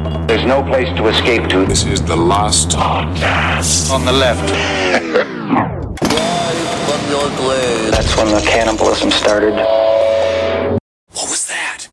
There's no place to escape to. This is the last podcast. On the left. From your grave. That's when the cannibalism started. What was that?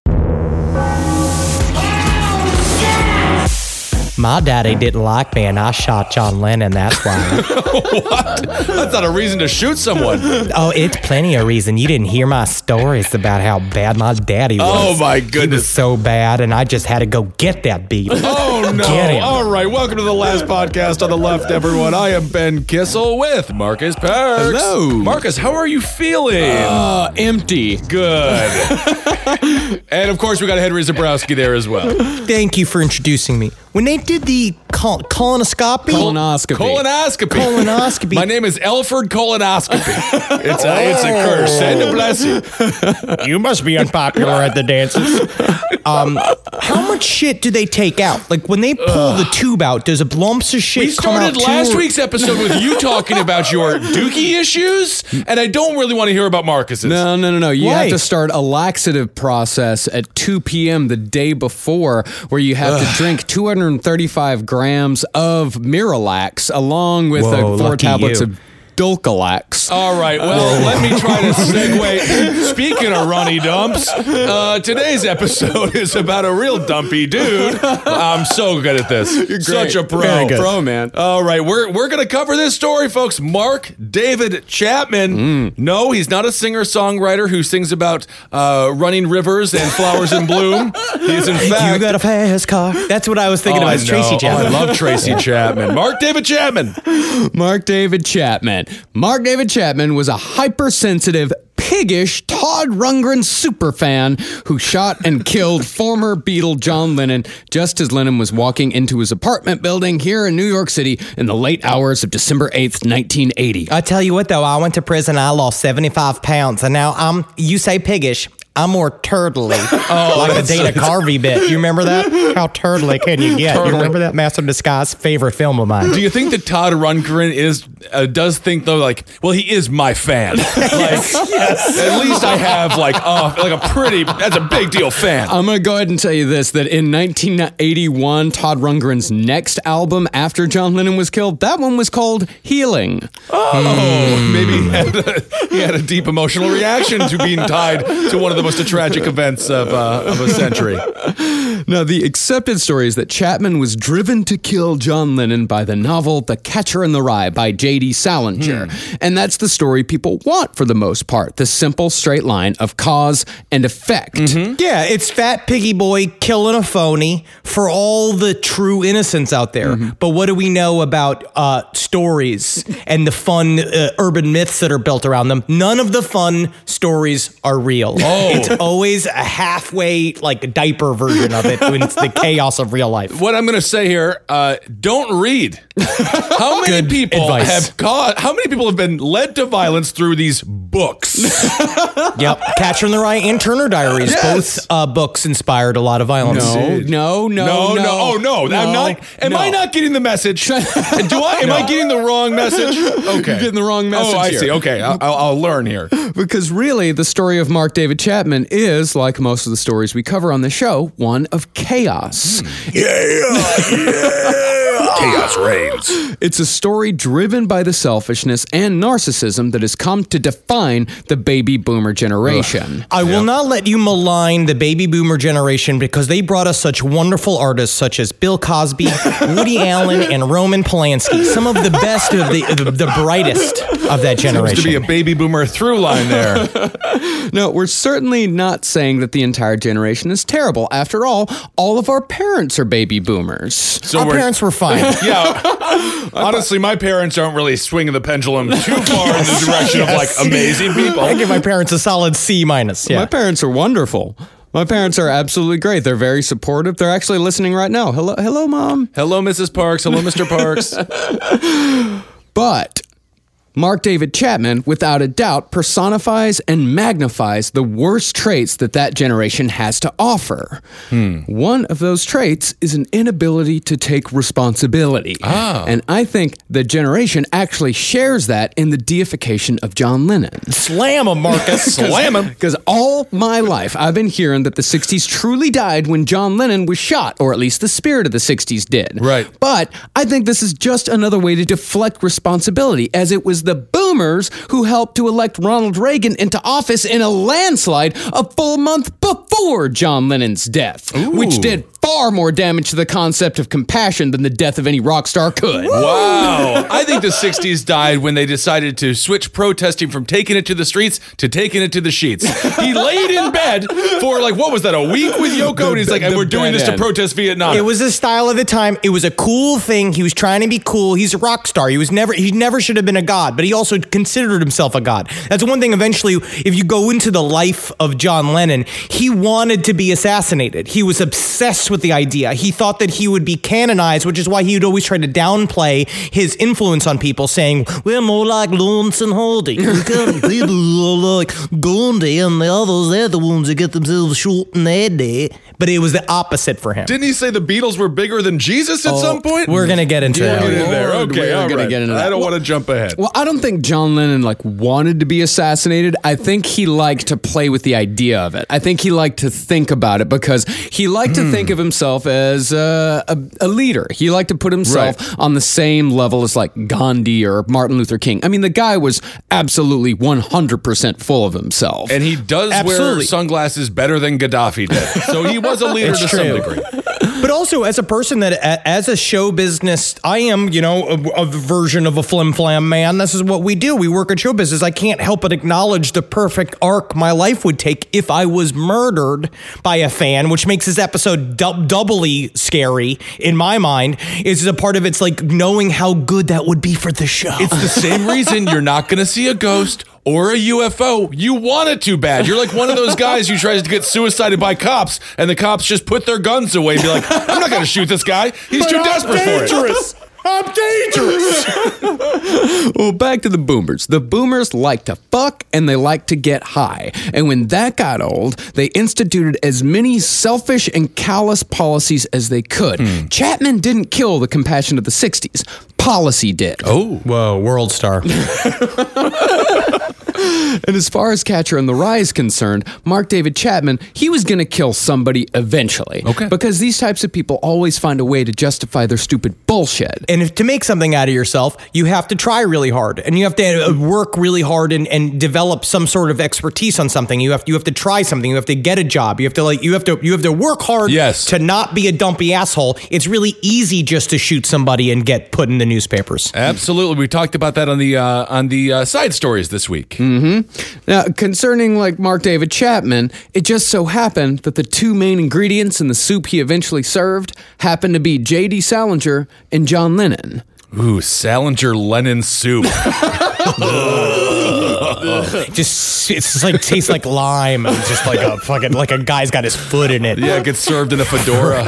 My daddy didn't like me, and I shot John Lennon. That's why. What? That's not a reason to shoot someone. Oh, it's plenty of reason. You didn't hear my stories about how bad my daddy was. Oh, my He was goodness. so bad, and I just had to go get that beat. Oh, no. Get him. All right. Welcome to the last podcast on the left, everyone. I am Ben Kissel with Marcus Parks. Hello. Marcus, how are you feeling? Empty. Good. And, of course, we got Henry Zabrowski there as well. Thank you for introducing me. When they did the colonoscopy, Colonoscopy. My name is Elford Colonoscopy. It's a curse and a blessing. you must be unpopular at the dances. How much shit do they take out? Like when they pull the tube out, does a lumps of shit We come out started last too, or- week's episode with you talking about your dookie issues, and I don't really want to hear about Marcus's. No. You Why? have to start a laxative process at 2 p.m. the day before where you have to drink 235 grams of Miralax along with Whoa, 4 lucky tablets you. of Dulcolax. All right, well, let me try to segue. Speaking of runny dumps, today's episode is about a real dumpy dude. I'm so good at this. You're such a pro. Very good. Pro, man. All right, we're going to cover this story, folks. Mark David Chapman. No, he's not a singer-songwriter who sings about running rivers and flowers in bloom. He's in fact... You got a fast car. That's what I was thinking Oh, of I as Tracy know. Chapman. Oh, I love Tracy Chapman. Mark David Chapman. Mark David Chapman. Mark David Chapman was a hypersensitive, piggish Todd Rundgren superfan who shot and killed former Beatle John Lennon just as Lennon was walking into his apartment building here in New York City in the late hours of December 8th, 1980. I tell you what, though, I went to prison. I lost 75 pounds, and now you say piggish. I'm more turtly, like the Dana Carvey bit. You remember that? How turtly can you get? You remember that? Master of Disguise, favorite film of mine. Do you think that Todd Rundgren does think though, like, well, he is my fan. Like, yes. At least I have that's a big deal fan. I'm going to go ahead and tell you this, that in 1981, Todd Rundgren's next album after John Lennon was killed, that one was called Healing. Maybe he had a deep emotional reaction to being tied to one of the most tragic events of a century. Now, the accepted story is that Chapman was driven to kill John Lennon by the novel The Catcher in the Rye by J.D. Salinger. And that's the story people want for the most part, the simple straight line of cause and effect. Yeah, it's Fat Piggy Boy killing a phony for all the true innocents out there. But what do we know about stories and the fun urban myths that are built around them? None of the fun stories are real. It's always a halfway, like, diaper version of it when it's the chaos of real life. What I'm going to say here, don't read. How many people advice. how many people have been led to violence through these books? Yep, Catcher in the Rye and Turner Diaries, Yes. both books inspired a lot of violence. No. Oh no! I'm not. Am I not getting the message? Am I getting the wrong message? Okay, You're getting the wrong message. Oh, I here. see. Okay, I'll learn here. Because really, the story of Mark David Chapman is, like most of the stories we cover on the show, one of chaos. Chaos reigns. It's a story driven by the selfishness and narcissism that has come to define the baby boomer generation. I will not let you malign the baby boomer generation because they brought us such wonderful artists such as Bill Cosby, Woody Allen, and Roman Polanski. Some of the best of the brightest of that generation. Seems to be a baby boomer through line there. No, we're certainly not saying that the entire generation is terrible. After all of our parents are baby boomers. So Our parents were fine. Yeah. Honestly, my parents aren't really swinging the pendulum too far in the direction of like amazing people. I give my parents a solid C-. Yeah. My parents are wonderful. My parents are absolutely great. They're very supportive. They're actually listening right now. Hello, Mom. Hello, Mrs. Parks. Hello, Mr. Parks. But Mark David Chapman, without a doubt, personifies and magnifies the worst traits that generation has to offer. One of those traits is an inability to take responsibility. And I think the generation actually shares that in the deification of John Lennon. Slam him, Marcus. Slam him. Because all my life, I've been hearing that the 60s truly died when John Lennon was shot, or at least the spirit of the 60s did. Right. But I think this is just another way to deflect responsibility, as it was the boomers who helped to elect Ronald Reagan into office in a landslide a full month before John Lennon's death, which did far more damage to the concept of compassion than the death of any rock star could. Wow. I think the 60s died when they decided to switch protesting from taking it to the streets to taking it to the sheets. He laid in bed for what was that, a week with Yoko? And he's like, and we're doing this to protest Vietnam. It was the style of the time. It was a cool thing. He was trying to be cool. He's a rock star. He never should have been a god, but he also considered himself a god. That's one thing. Eventually, if you go into the life of John Lennon, he wanted to be assassinated. He was obsessed with the idea. He thought that he would be canonized, which is why he would always try to downplay his influence on people, saying, we're more like Lawrence and Hardy. People are like Gandhi, and the others, they're the ones that get themselves shot in the head there. But it was the opposite for him. Didn't he say the Beatles were bigger than Jesus at some point? We're going to get into that. Get in there. Lord, Okay, we're all gonna right. get into that. I don't want to jump ahead. Well, I don't think John Lennon wanted to be assassinated. I think he liked to play with the idea of it. I think he liked to think about it because he liked to think of himself as a leader. He liked to put himself on the same level as Gandhi or Martin Luther King. I mean, the guy was absolutely 100% full of himself. And he does wear sunglasses better than Gaddafi did. So he was a leader to some degree. But also, as a person that, as a show business, I am, a version of a flim-flam man. This is what we do. We work at show business. I can't help but acknowledge the perfect arc my life would take if I was murdered by a fan, which makes this episode doubly scary in my mind. Is a part of it's knowing how good that would be for the show. It's the same reason you're not going to see a ghost or a UFO. You want it too bad. You're like one of those guys who tries to get suicided by cops, and the cops just put their guns away and be like, I'm not going to shoot this guy. He's too desperate for it. I'm dangerous. Well, back to the boomers. The boomers like to fuck and they like to get high. And when that got old, they instituted as many selfish and callous policies as they could. Chapman didn't kill the compassion of the 60s. Policy did. Oh. Whoa, world star. And as far as Catcher in the Rye is concerned, Mark David Chapman, he was going to kill somebody eventually. Okay. Because these types of people always find a way to justify their stupid bullshit. And if to make something out of yourself, you have to try really hard, and you have to work really hard and develop some sort of expertise on something. You have to try something. You have to get a job. You have to work hard. Yes. To not be a dumpy asshole. It's really easy just to shoot somebody and get put in the newspapers. Absolutely. We talked about that on the side stories this week. Now, concerning Mark David Chapman, it just so happened that the two main ingredients in the soup he eventually served happened to be J.D. Salinger and John Lennon. Ooh, Salinger Lennon soup. Tastes like lime. It's just like a guy's got his foot in it. Yeah, it gets served in a fedora.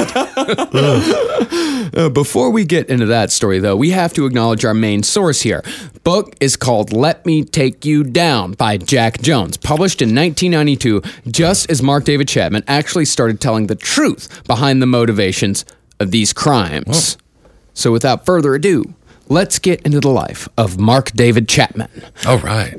Before we get into that story, though, we have to acknowledge our main source here. Book is called Let Me Take You Down by Jack Jones, published in 1992, just as Mark David Chapman actually started telling the truth behind the motivations of these crimes. Whoa. So without further ado, let's get into the life of Mark David Chapman. All right.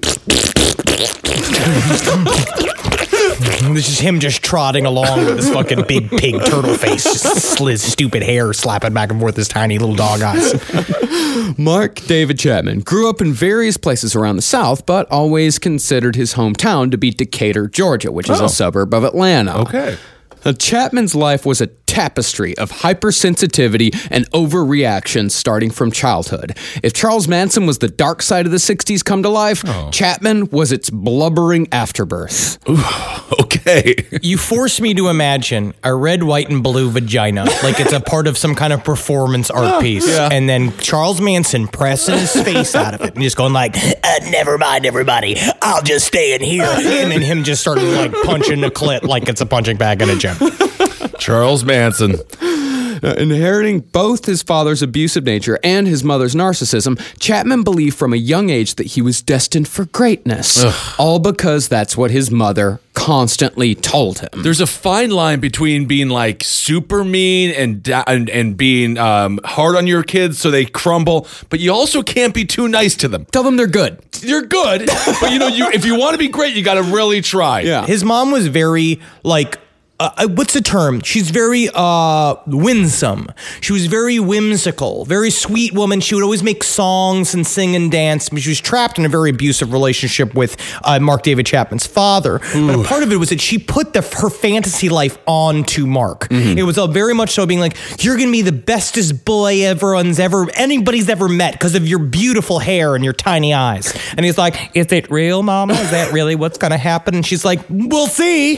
This is him just trotting along with his fucking big pig turtle face, just his stupid hair slapping back and forth his tiny little dog eyes. Mark David Chapman grew up in various places around the South, but always considered his hometown to be Decatur, Georgia, which is a suburb of Atlanta. Okay. Chapman's life was a tapestry of hypersensitivity and overreaction starting from childhood. If Charles Manson was the dark side of the 60s come to life, Chapman was its blubbering afterbirth. Ooh, okay. You force me to imagine a red, white, and blue vagina like it's a part of some kind of performance art piece. Yeah. And then Charles Manson pressing his face out of it and just going never mind, everybody. I'll just stay in here. And then him just starting punching the clit like it's a punching bag in a gym. Charles Manson. Inheriting both his father's abusive nature and his mother's narcissism, Chapman believed from a young age that he was destined for greatness. All because that's what his mother constantly told him. There's a fine line between being like super mean and being hard on your kids so they crumble, but you also can't be too nice to them. Tell them they're good. You're good, but if you want to be great, you got to really try. Yeah. His mom was very like, what's the term? She's very winsome. She was very whimsical, very sweet woman. She would always make songs and sing and dance. She was trapped in a very abusive relationship with Mark David Chapman's father. But a part of it was that she put her fantasy life onto Mark. It was very much so being like, you're going to be the bestest boy anybody's ever met because of your beautiful hair and your tiny eyes. And he's like, is it real, Mama? Is that really what's going to happen? And she's like, we'll see.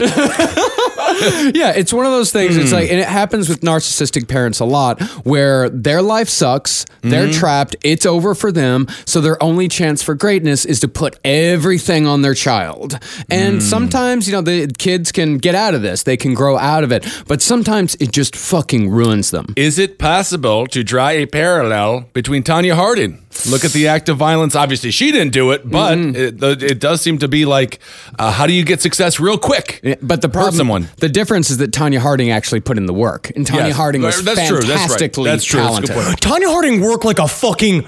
Yeah, it's one of those things. It's like, and it happens with narcissistic parents a lot, where their life sucks, they're trapped, it's over for them, so their only chance for greatness is to put everything on their child. And sometimes, the kids can get out of this, they can grow out of it, but sometimes it just fucking ruins them. Is it possible to draw a parallel between Tonya Harding? Look at the act of violence. Obviously, she didn't do it, but it does seem to be like, how do you get success real quick? Yeah, but the problem, someone. The difference is that Tonya Harding actually put in the work, and Tonya Harding was fantastically talented. Tonya Harding worked like a fucking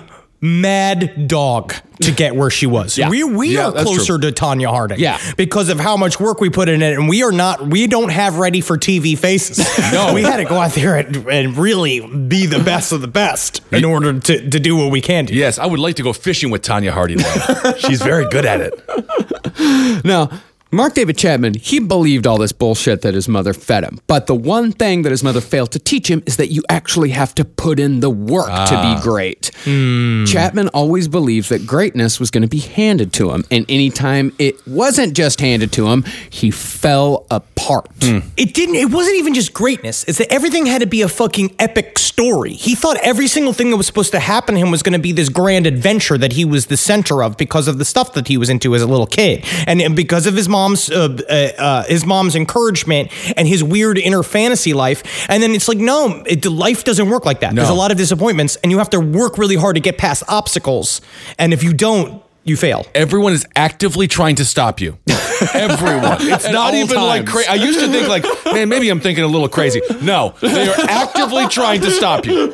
mad dog to get where she was. Yeah. We are closer to Tonya Harding. Yeah. Because of how much work we put in it, and we don't have ready for TV faces. No. We had to go out there and really be the best of the best in order to do what we can do. Yes, I would like to go fishing with Tonya Harding. She's very good at it. Now, Mark David Chapman, he believed all this bullshit that his mother fed him. But the one thing that his mother failed to teach him is that you actually have to put in the work to be great. Chapman always believed that greatness was going to be handed to him. And anytime it wasn't just handed to him, he fell apart. It wasn't even just greatness. It's that everything had to be a fucking epic story. He thought every single thing that was supposed to happen to him was going to be this grand adventure that he was the center of because of the stuff that he was into as a little kid. And because of his mom's encouragement and his weird inner fantasy life. And then it's like, no, life doesn't work like that. No. There's a lot of disappointments and you have to work really hard to get past obstacles. And if you don't, you fail. Everyone is actively trying to stop you. Everyone. It's not even like crazy. I used to think like, man, maybe I'm thinking a little crazy. No, they are actively trying to stop you.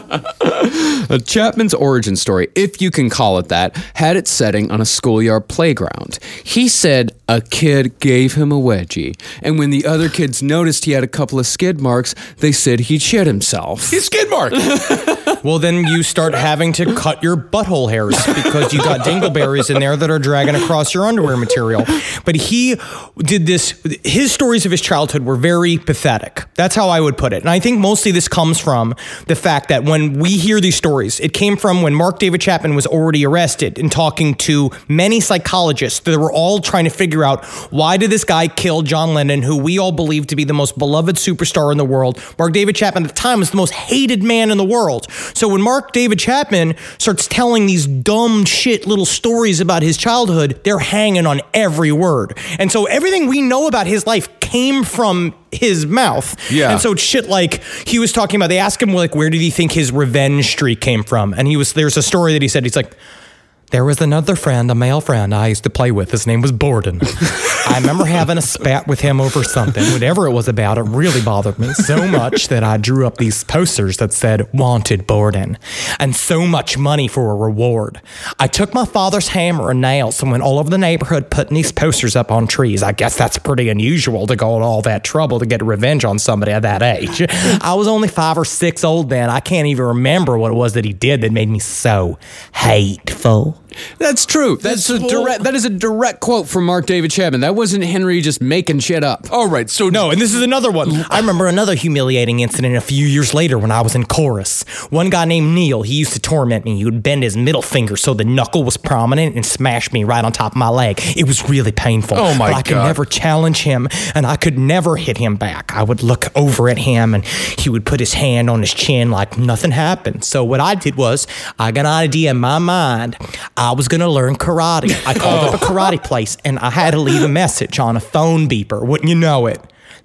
Chapman's origin story, if you can call it that, had its setting on a schoolyard playground. He said a kid gave him a wedgie, and when the other kids noticed he had a couple of skid marks, they said he'd shit himself. He's skid mark. Well, then you start having to cut your butthole hairs because you got dingleberries in there that are dragging across your underwear material. But he did this. His stories of his childhood were very pathetic. That's how I would put it. And I think mostly this comes from the fact that when we hear these stories, it came from when Mark David Chapman was already arrested and talking to many psychologists that were all trying to figure out, why did this guy kill John Lennon, who we all believe to be the most beloved superstar in the world? Mark David Chapman at the time was the most hated man in the world. So when Mark David Chapman starts telling these dumb shit little stories about his childhood, they're hanging on every word. And so everything we know about his life came from his mouth. Yeah. And so it's shit like he was talking about, they asked him like, where did he think his revenge streak came from? And there's a story that he said, he's like, there was another friend, a male friend I used to play with. His name was Borden. I remember having a spat with him over something. Whatever it was about, it really bothered me so much that I drew up these posters that said, wanted Borden, and so much money for a reward. I took my father's hammer and nails and went all over the neighborhood putting these posters up on trees. I guess that's pretty unusual to go to all that trouble to get revenge on somebody at that age. I was only 5 or 6 old then. I can't even remember what it was that he did that made me so hateful. That's true. That is a direct quote from Mark David Chapman. That wasn't Henry just making shit up. All right, so no, and this is another one. I remember another humiliating incident a few years later when I was in chorus. One guy named Neil, he used to torment me. He would bend his middle finger so the knuckle was prominent and smash me right on top of my leg. It was really painful. Oh my God. I could God. never challenge him, and I could never hit him back. I would look over at him, and he would put his hand on his chin like nothing happened. So what I did was, I got an idea in my mind. I was going to learn karate. I called up a karate place, and I had to leave a message on a phone beeper. Wouldn't you know it?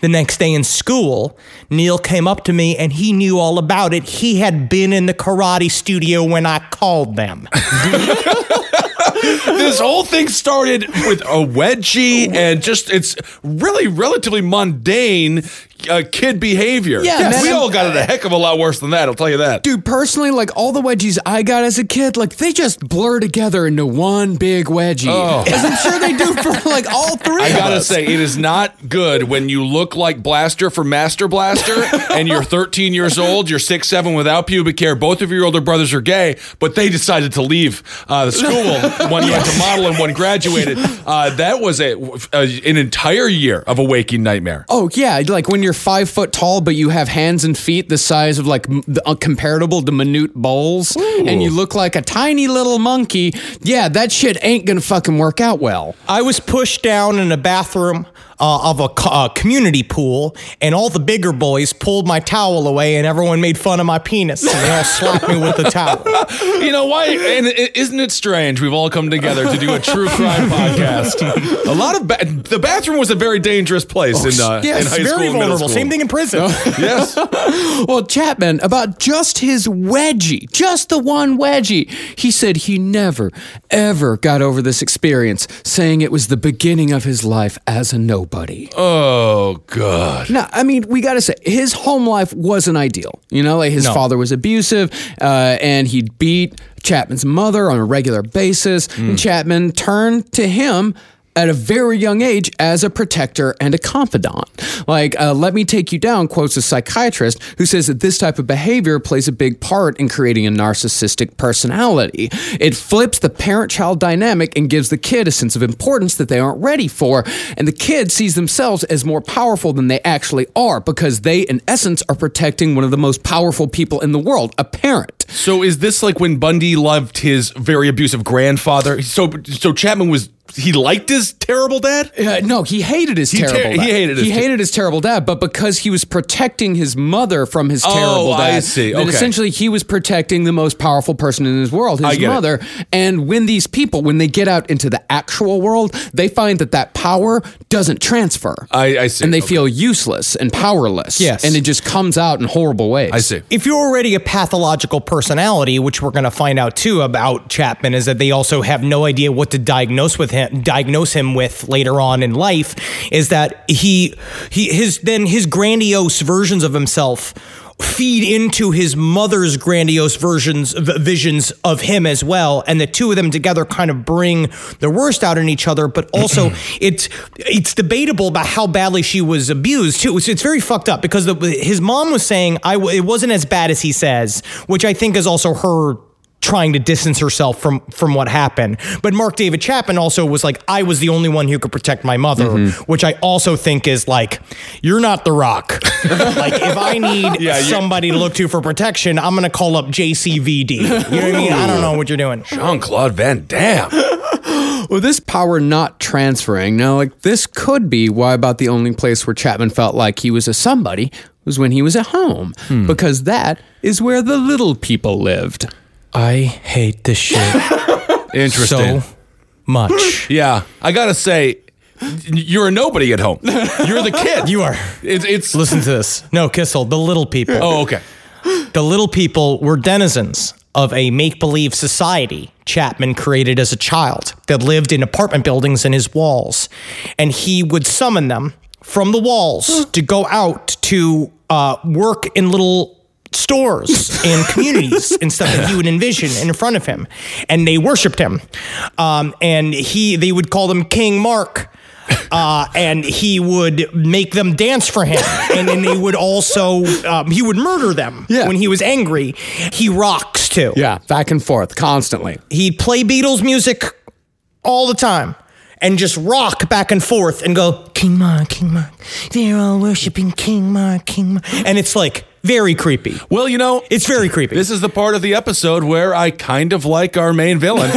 the next day in school, Neil came up to me and he knew all about it. He had been in the karate studio when I called them. This whole thing started with a wedgie and just, it's really relatively mundane kid behavior. Yeah, man. We all got it a heck of a lot worse than that, I'll tell you that. Dude, personally, like all the wedgies I got as a kid, like they just blur together into one big wedgie. Oh. As I'm sure they do for like all three I of gotta us. say, it is not good when you look like Blaster from Master Blaster and you're 13 years old, you're 6'7" without pubic hair, both of your older brothers are gay, but they decided to leave the school. One went to model and one graduated. That was an entire year of a waking nightmare. Oh yeah, like when you're 5 foot tall, but you have hands and feet the size of like comparable to minute bowls, and you look like a tiny little monkey. Yeah, that shit ain't gonna fucking work out well. I was pushed down in a bathroom of a community pool, and all the bigger boys pulled my towel away, and everyone made fun of my penis, and they all slapped me with the towel. You know why? And isn't it strange? We've all come together to do a true crime podcast. A lot of the bathroom was a very dangerous place in high Yes, school. very and middle vulnerable. school. Same thing in prison. Yes. Well, Chapman, about just his wedgie, just the one wedgie, he said he never, ever got over this experience, saying it was the beginning of his life as a nobody. Oh God. Now, I mean, we gotta say, his home life wasn't ideal. You know, like his father was abusive, and he beat Chapman's mother on a regular basis, and Chapman turned to him at a very young age as a protector and a confidant. Like, let me take you down, quotes a psychiatrist who says that this type of behavior plays a big part in creating a narcissistic personality. It flips the parent-child dynamic and gives the kid a sense of importance that they aren't ready for, and the kid sees themselves as more powerful than they actually are because they, in essence, are protecting one of the most powerful people in the world, a parent. So is this like when Bundy loved his very abusive grandfather? So Chapman he liked his terrible dad? No, he hated his terrible dad. He hated his terrible dad, but because he was protecting his mother from his terrible dad, I see. then Okay. essentially he was protecting the most powerful person in his world, his mother. And when these people, when they get out into the actual world, they find that power doesn't transfer. I see. And they feel useless and powerless. Yes. And it just comes out in horrible ways. I see. If you're already a pathological personality, which we're going to find out too about Chapman, is that they also have no idea what to diagnose him with later on in life, is that his grandiose versions of himself feed into his mother's grandiose visions of him as well, and the two of them together kind of bring the worst out in each other. But also, it's debatable about how badly she was abused too. It's very fucked up because his mom was saying it wasn't as bad as he says, which I think is also her trying to distance herself from what happened. But Mark David Chapman also was like, I was the only one who could protect my mother, which I also think is like, you're not The Rock. Like, if I need somebody to look to for protection, I'm going to call up JCVD. You know what I mean? I don't know what you're doing. Jean-Claude Van Damme. Well, this power not transferring, now, like, this could be why about the only place where Chapman felt like he was a somebody was when he was at home, because that is where the little people lived. I hate this shit Interesting. so much. Yeah, I gotta say, you're a nobody at home. You're the kid. You are. It's Listen to this. No, Kissel, the little people. Oh, okay. The little people were denizens of a make-believe society Chapman created as a child that lived in apartment buildings in his walls. And he would summon them from the walls to go out to work in little stores and communities and stuff that he would envision in front of him. And they worshipped him. And they would call him King Mark. And he would make them dance for him. And then they would also, he would murder them when he was angry. He rocks too. Yeah, back and forth, constantly. He'd play Beatles music all the time and just rock back and forth and go, King Mark, King Mark. They're all worshiping King Mark, King Mark. And it's like very creepy. Well, you know, It's very creepy. this is the part of the episode where I kind of like our main villain.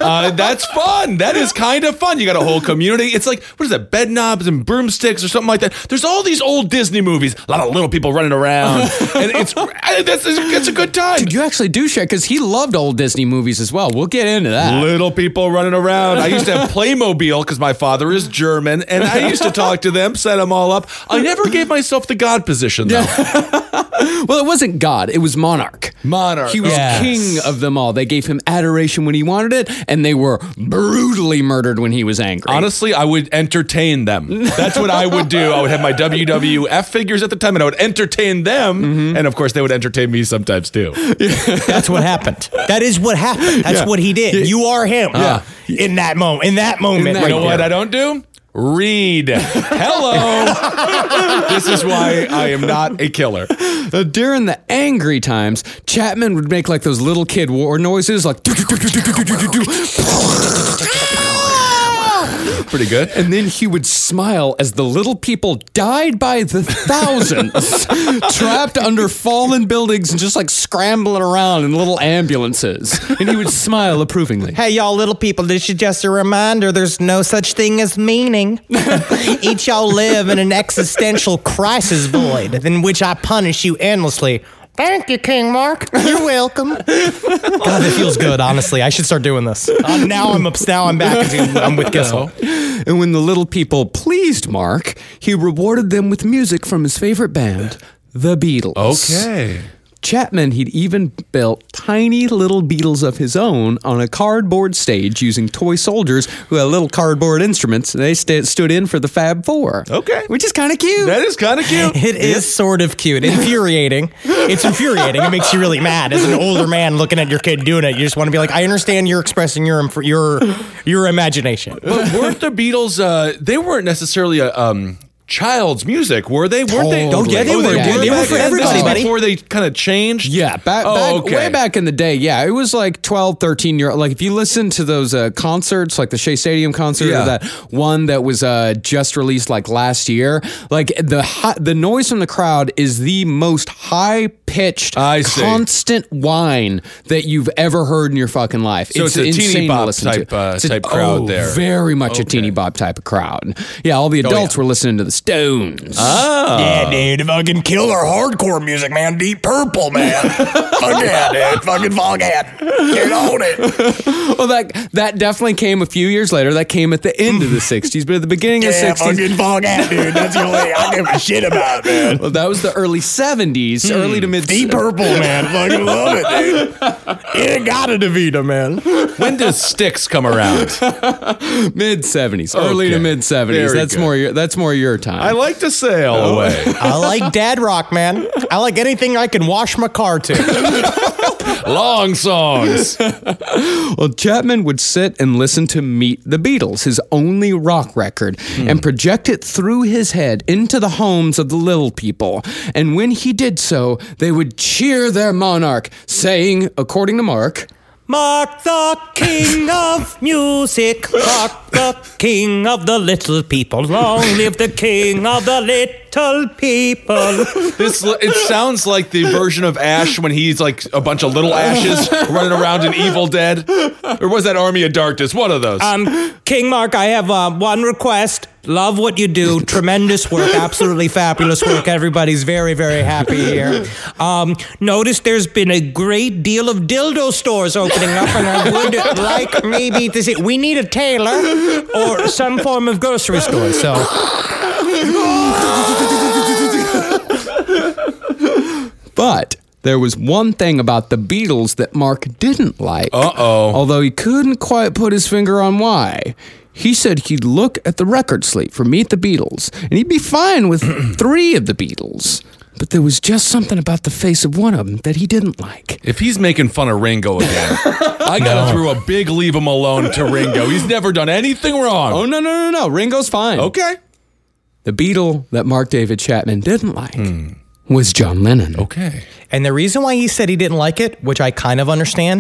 That's fun. That is kind of fun. You got a whole community. It's like, what is that, bed knobs and broomsticks or something like that. There's all these old Disney movies, a lot of little people running around, and it's a good time. Dude, you actually do share, because he loved old Disney movies as well. We'll get into that. Little people running around. I used to have Playmobil because my father is German, and I used to talk to them, set them all up. I never gave myself the God position, though. Well, it wasn't God. It was monarch. Monarch. He was king of them all. They gave him adoration when he wanted it, and they were brutally murdered when he was angry. Honestly, I would entertain them. That's what I would do. I would have my WWF figures at the time, and I would entertain them. And of course, they would entertain me sometimes too. That's what happened. That is what happened. That's what he did. You are him. In that moment. In that You know what I don't do? Read. Hello. This is why I am not a killer. During the angry times, Chapman would make like those little kid war noises, like Pretty good. and then he would smile as the little people died by the thousands, trapped under fallen buildings and just like scrambling around in little ambulances. And he would smile approvingly. Hey, y'all little people, this is just a reminder there's no such thing as meaning. Each y'all live in an existential crisis void in which I punish you endlessly. Thank you, King Mark. You're welcome. God, that feels good, honestly. I should start doing this. Now I'm back. I'm with Kissel. And when the little people pleased Mark, he rewarded them with music from his favorite band, the Beatles. Okay. Chapman, he'd even built tiny little Beatles of his own on a cardboard stage using toy soldiers who had little cardboard instruments. They stood in for the Fab Four. Okay. Which is kind of cute. That is kind of cute. It is sort of cute. Infuriating. It's infuriating. It makes you really mad. As an older man looking at your kid doing it, you just want to be like, I understand you're expressing your imagination. But weren't the Beatles, they weren't necessarily a child's music, were they? Weren't they? Oh, yeah, they were. They were for everybody, buddy. Before they kind of changed? Yeah, way back in the day, yeah. It was like 12, 13-year-old. Like, if you listen to those concerts, like the Shea Stadium concert, or that one that was just released like last year, like the noise from the crowd is the most high-pitched, constant whine that you've ever heard in your fucking life. So it's a teeny bop type crowd there. Very much a teeny bop type of crowd. Yeah, all the adults were listening to the Stones. Oh. Yeah, dude. Fucking killer hardcore music, man. Deep Purple, man. Fuck yeah, dude. Fucking Foghat. Get on it. Well, that definitely came a few years later. That came at the end of the 60s, but at the beginning of the 60s. Fucking Foghat, dude. That's the only thing I give a shit about, man. Well, that was the early 70s, early to mid. Deep Purple, man. Fucking love it, dude. It got a DeVita, man. When does Styx come around? Mid 70s, early to mid 70s. That's more your time. I like to sail away. I like dad rock, man. I like anything I can wash my car to. Long songs. Well, Chapman would sit and listen to Meet the Beatles, his only rock record, and project it through his head into the homes of the little people. And when he did so, they would cheer their monarch, saying, according to Mark, Mark the king of music, Mark the king of the little people. Long live the king of the little people. It sounds like the version of Ash when he's like a bunch of little ashes running around in Evil Dead. Or was that Army of Darkness? One of those. King Mark, I have one request. Love what you do. Tremendous work. Absolutely fabulous work. Everybody's very, very happy here. Notice there's been a great deal of dildo stores opening up, and I would like maybe to see. We need a tailor or some form of grocery store. So. But there was one thing about the Beatles that Mark didn't like. Although he couldn't quite put his finger on why. He said he'd look at the record slate for Meet the Beatles, and he'd be fine with 3 of the Beatles. But there was just something about the face of one of them that he didn't like. If he's making fun of Ringo again, I gotta throw a big leave him alone to Ringo. He's never done anything wrong. Oh, no. Ringo's fine. Okay. The Beatle that Mark David Chapman didn't like was John Lennon. Okay. And the reason why he said he didn't like it, which I kind of understand,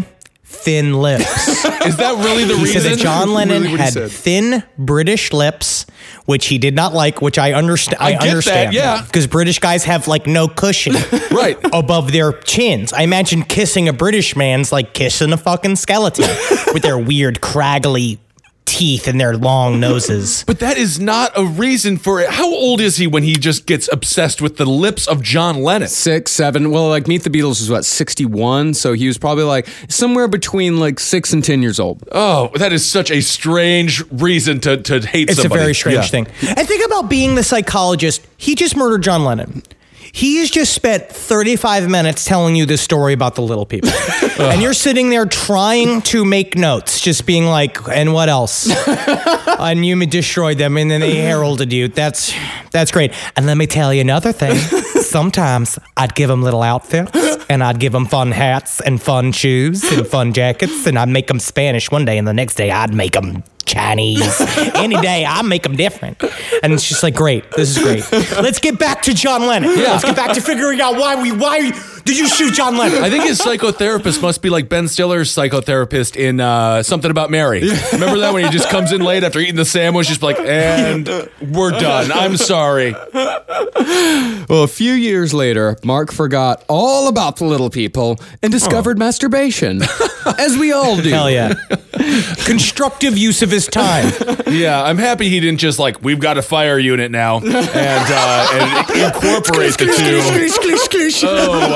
thin lips. Is that really the He reason? said that John Lennon Really what he had said. thin British lips, which he did not like, which I understand. I get that, understand, yeah. because British guys have like no cushion Right. above their chins. I imagine kissing a British man's like kissing a fucking skeleton with their weird, craggly teeth and their long noses. But that is not a reason for it. How old is he when he just gets obsessed with the lips of John Lennon? 6, 7. Well, like Meet the Beatles was what, 61? So he was probably like somewhere between like 6 and 10 years old. Oh, that is such a strange reason to hate It's somebody. a very strange Yeah. thing. And think about being the psychologist. He just murdered John Lennon. He has just spent 35 minutes telling you this story about the little people. And you're sitting there trying to make notes, just being like, and what else? And you destroyed them, and then they heralded you. That's great. And let me tell you another thing. Sometimes I'd give them little outfits, and I'd give them fun hats and fun shoes and fun jackets, and I'd make them Spanish one day, and the next day I'd make them Chinese. Any day, I make them different. And it's just like, great. This is great. Let's get back to John Lennon. Yeah. Let's get back to figuring out why did you shoot John Lennon? I think his psychotherapist must be like Ben Stiller's psychotherapist in Something About Mary. Remember that when he just comes in late after eating the sandwich, just like, and we're done. I'm sorry. Well, a few years later, Mark forgot all about the little people and discovered masturbation, as we all do. Hell yeah. Constructive use of his time. Yeah, I'm happy he didn't just like, we've got a fire unit now and incorporate the two. Oh,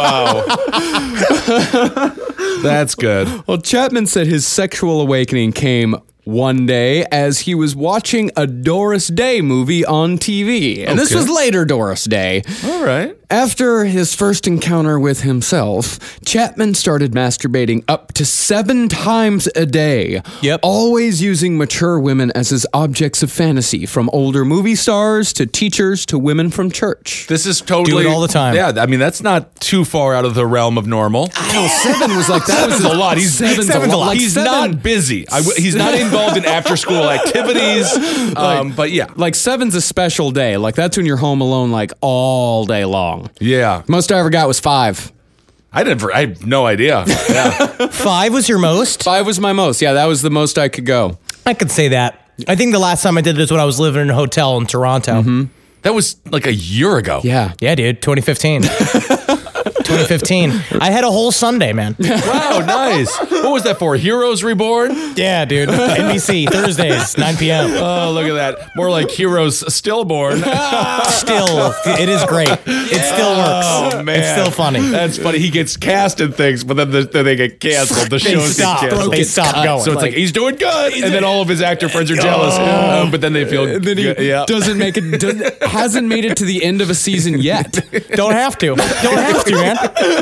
wow. That's good. Well, Chapman said his sexual awakening came one day as he was watching a Doris Day movie on TV. And this Okay. was later Doris Day. All right. After his first encounter with himself, Chapman started masturbating up to 7 times a day. Yep. Always using mature women as his objects of fantasy, from older movie stars to teachers to women from church. This is totally. Do it all the time. Yeah, I mean, that's not too far out of the realm of normal. I know, 7 was like, that was Seven's a lot. Seven's a lot. Like He's 7 not busy. He's not involved in after-school activities. But yeah. Like 7's a special day. Like that's when you're home alone like all day long. Yeah. Most I ever got was 5. I had no idea. Yeah. 5 was your most? 5 was my most. Yeah, that was the most I could go. I could say that. I think the last time I did this when I was living in a hotel in Toronto. That was like a year ago. Yeah. Yeah, dude, 2015. 2015. I had a whole Sunday, man. Wow, nice. What was that for? Heroes Reborn? Yeah, dude. NBC, Thursdays, 9 p.m. Oh, look at that. More like Heroes Stillborn. Still, it is great. It still works. Oh, man. It's still funny. That's funny. He gets cast in things, but then they get canceled. The They shows stop. get canceled. They stop going. So it's like, he's doing good. And then all of his actor friends are jealous. But then they feel Then he good. Yeah. doesn't make it, hasn't made it to the end of a season yet. Don't have to. Don't have to, man.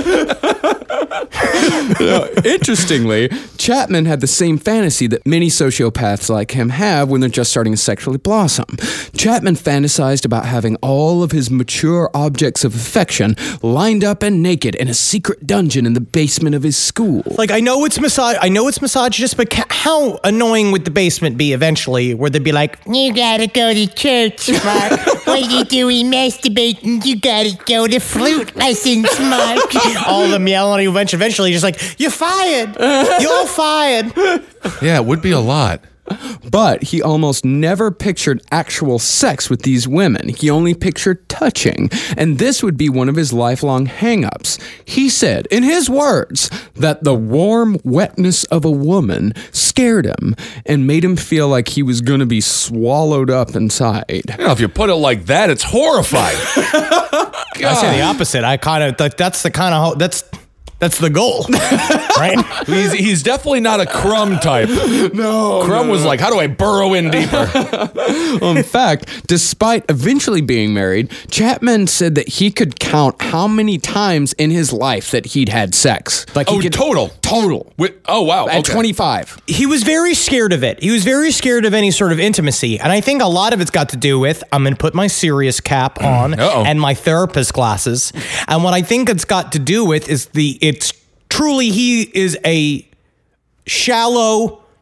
Interestingly, Chapman had the same fantasy that many sociopaths like him have when they're just starting to sexually blossom. Chapman fantasized about having all of his mature objects of affection lined up and naked in a secret dungeon in the basement of his school. Like, I know it's misogynist, but how annoying would the basement be eventually, where they'd be like, You gotta go to church, Mark. What are you doing masturbating? You gotta go to flute lessons, Mark. all of them yelling at you eventually, just like, you're fired. You're fired. Yeah, it would be a lot. But he almost never pictured actual sex with these women. He only pictured touching. And this would be one of his lifelong hang-ups. He said, in his words, that the warm wetness of a woman scared him and made him feel like he was going to be swallowed up inside. You know, if you put it like that, it's horrifying. I say the opposite. I kind of, like, that's the kind of, that's the goal, right? He's definitely not a Crumb type. No. Crumb was like, how do I burrow in deeper? In fact, despite eventually being married, Chapman said that he could count how many times in his life that he'd had sex. Like he could, total. Oh, wow. At Okay. 25. He was very scared of it. He was very scared of any sort of intimacy. And I think a lot of it's got to do with, I'm going to put my serious cap on and my therapist glasses. And what I think it's got to do with is it's truly, he is a shallow,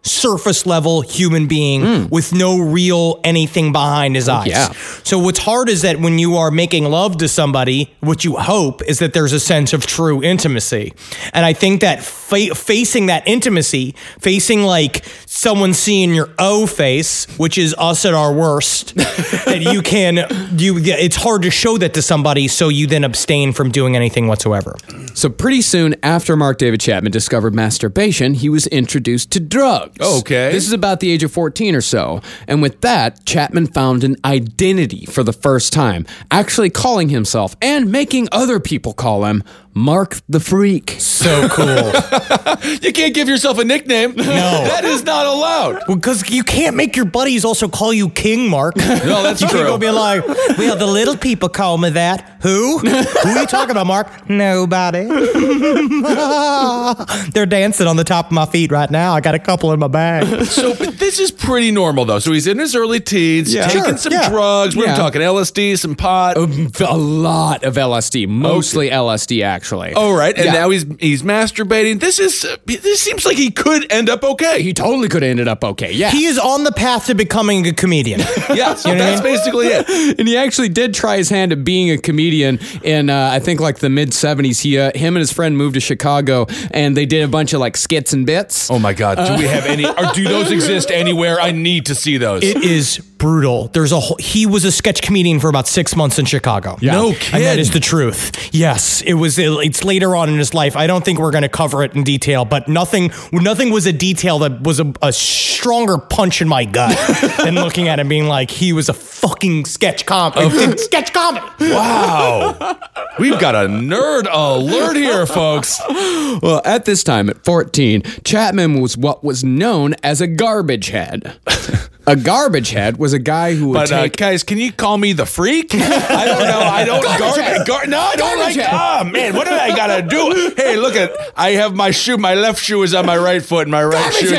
surface level human being with no real anything behind his eyes. Yeah. So what's hard is that when you are making love to somebody, what you hope is that there's a sense of true intimacy. And I think that facing that intimacy, facing like someone seeing your O face, which is us at our worst, that it's hard to show that to somebody, so you then abstain from doing anything whatsoever. So pretty soon after Mark David Chapman discovered masturbation, he was introduced to drugs. Okay. This is about the age of 14 or so. And with that, Chapman found an identity for the first time, actually calling himself and making other people call him Mark the Freak. So cool. You can't give yourself a nickname. No. That is not allowed. Because you can't make your buddies also call you King Mark. No, that's you true. You can't go be like, well, the little people call me that. Who? Who are you talking about, Mark? Nobody. They're dancing on the top of my feet right now. I got a couple in my bag. So but this is pretty normal, though. So he's in his early teens, taking some drugs. We're talking LSD, some pot. A lot of LSD, mostly LSD, actually. Oh, right. And now he's masturbating. This seems like he could end up okay. He totally could have ended up okay, yeah. He is on the path to becoming a comedian. Yeah, so that's basically it. And he actually did try his hand at being a comedian in, I think, like the mid-'70s. Him and his friend moved to Chicago, and they did a bunch of, like, skits and bits. Oh, my God. Do we have any, or do those exist anywhere? I need to see those. It is brutal. He was a sketch comedian for about 6 months in Chicago. Yeah. No kidding. And that is the truth. Yes, it's later on in his life. I don't think we're going to cover it in detail, but nothing was a detail that was a stronger punch in my gut than looking at him being like, he was a fucking sketch comedy. Sketch comedy. Wow. We've got a nerd alert here, folks. Well, at this time, at 14, Chapman was what was known as a garbage head. A garbage head was a guy who would take... guys, can you call me the Freak? I don't know. I don't... No, I don't like... Oh, man, what do I gotta do? Hey, look I have my shoe. My left shoe is on my right foot, and my right shoe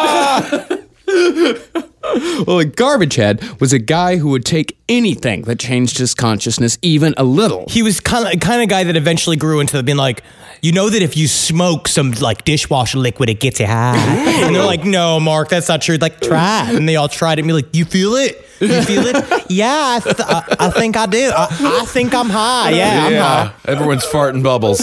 is... Well, a garbage head was a guy who would take anything that changed his consciousness even a little. He was kind of guy that eventually grew into being like, you know that if you smoke some like dishwasher liquid, it gets you high. And they're like, no, Mark, that's not true. Like, try it. And they all tried it and be like, you feel it? You feel it? Yeah, I think I do. I think I'm high. Yeah, I'm high. Everyone's farting bubbles.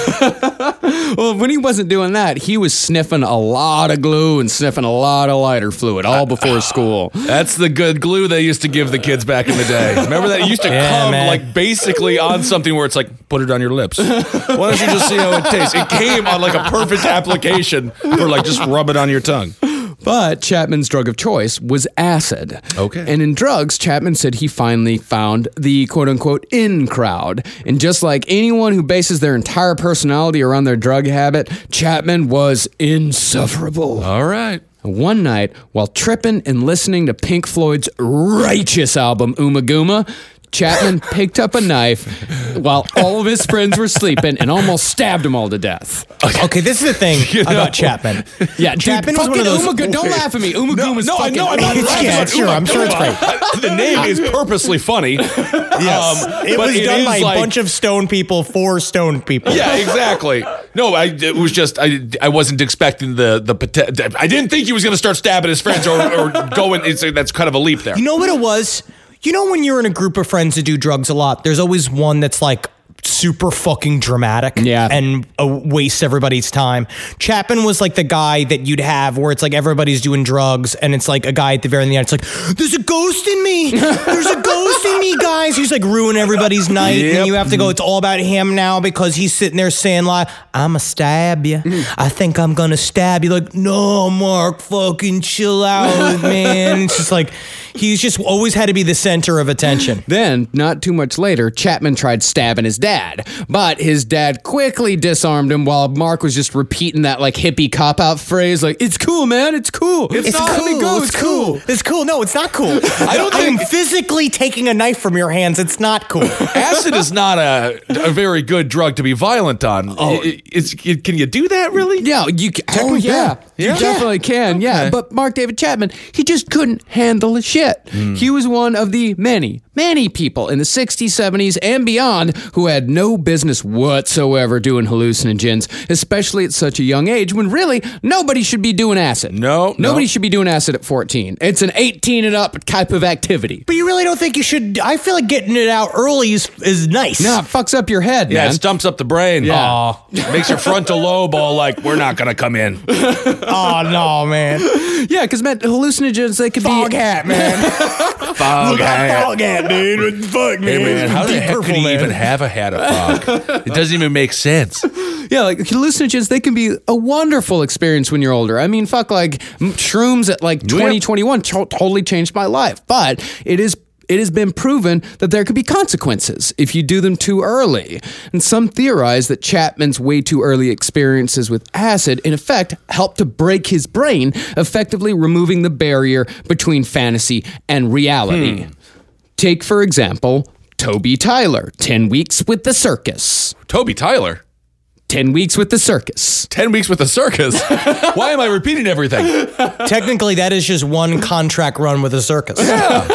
Well, when he wasn't doing that, he was sniffing a lot of glue and sniffing a lot of lighter fluid all before school. That's the good glue they used to give the kids back in the day. Remember that? It used to come like basically on something where it's like, put it on your lips. Why don't you just see how it tastes? It came on like a perfect application for like just rub it on your tongue. But Chapman's drug of choice was acid. Okay. And in drugs, Chapman said he finally found the quote-unquote in crowd. And just like anyone who bases their entire personality around their drug habit, Chapman was insufferable. All right. One night, while tripping and listening to Pink Floyd's righteous album, Uma Gooma, Chapman picked up a knife while all of his friends were sleeping and almost stabbed them all to death. Okay, this is the thing about Chapman. Yeah, Chapman was one of those. Don't laugh at me. Uma Gooma's fucking... I'm not laughing at sure, I'm sure it's great. The name is purposely funny. Yes. It was done by a bunch of stone people for stone people. Yeah, exactly. No, it was just I wasn't expecting the I didn't think he was going to start stabbing his friends or going. That's kind of a leap there. You know what it was? You know when you're in a group of friends that do drugs a lot, there's always one that's like super fucking dramatic and wastes everybody's time. Chapman was like the guy that you'd have where it's like everybody's doing drugs and it's like a guy at the very end, it's like, there's a ghost in me. There's a ghost in me, guys. He's like ruin everybody's night. Yep. And you have to go, it's all about him now because he's sitting there saying like, I'ma stab you. I think I'm gonna stab you. Like, no, Mark, fucking chill out, man. It's just like, he's just always had to be the center of attention. Then, not too much later, Chapman tried stabbing his dad, but his dad quickly disarmed him while Mark was just repeating that like hippie cop-out phrase like, it's cool, man, it's cool. It's cool. Let me go. It's cool. It's cool. No, it's not cool. I'm physically taking a knife from your hands. It's not cool. Acid is not a very good drug to be violent on. Oh, can you do that really? Yeah, you definitely can. Yeah, but Mark David Chapman, he just couldn't handle the shit. shit. He was one of the many people in the 60s, 70s, and beyond who had no business whatsoever doing hallucinogens, especially at such a young age when really nobody should be doing acid. Nobody should be doing acid at 14. It's an 18 and up type of activity. But you really don't think you should? I feel like getting it out early is nice. Nah, it fucks up your head, Yeah, man. it stumps up the brain. Yeah. Aw. Makes your frontal lobe all like, we're not going to come in. Oh no, man. Yeah, because man, hallucinogens, they could Fog be... hat, man. Fog hat. Fog hat, dude. What the fuck, man? Hey, man, how the heck could he even have a hat of fog? It doesn't even make sense. Yeah, like hallucinogens, they can be a wonderful experience when you're older. I mean, fuck, like shrooms at like 2021 totally changed my life. But it has been proven that there could be consequences if you do them too early. And some theorize that Chapman's way too early experiences with acid, in effect, helped to break his brain, effectively removing the barrier between fantasy and reality. Take, for example, Toby Tyler, 10 Weeks with the Circus. Toby Tyler? 10 Weeks with the Circus. 10 weeks with the circus? Why am I repeating everything? Technically, that is just one contract run with a circus. Yeah.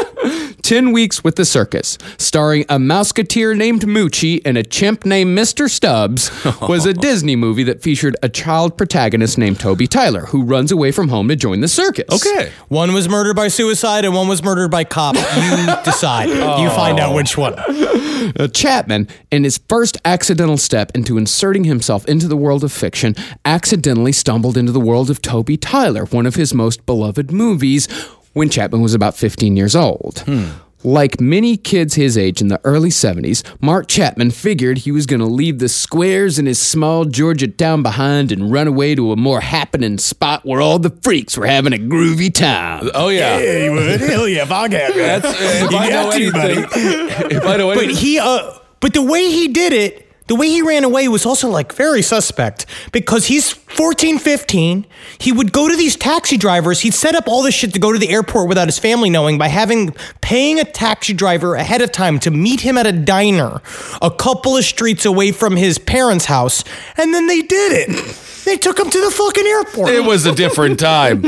10 Weeks with the Circus, starring a mouseketeer named Moochie and a chimp named Mr. Stubbs, was a Disney movie that featured a child protagonist named Toby Tyler, who runs away from home to join the circus. Okay. One was murdered by suicide and one was murdered by cop. You decide. You find out which one. Chapman, in his first accidental step into inserting himself into the world of fiction, accidentally stumbled into the world of Toby Tyler, one of his most beloved movies, when Chapman was about 15 years old. Like many kids his age in the early 70s, Mark Chapman figured he was going to leave the squares in his small Georgia town behind and run away to a more happening spot where all the freaks were having a groovy time. Oh, yeah. Yeah, you would. Hell yeah, Fog hat. That's, if I know anything, if I know anything. But the way he did it, the way he ran away was also like very suspect because he's 14, 15. He would go to these taxi drivers. He'd set up all this shit to go to the airport without his family knowing by paying a taxi driver ahead of time to meet him at a diner a couple of streets away from his parents' house. And then they did it. They took him to the fucking airport. It was a different time.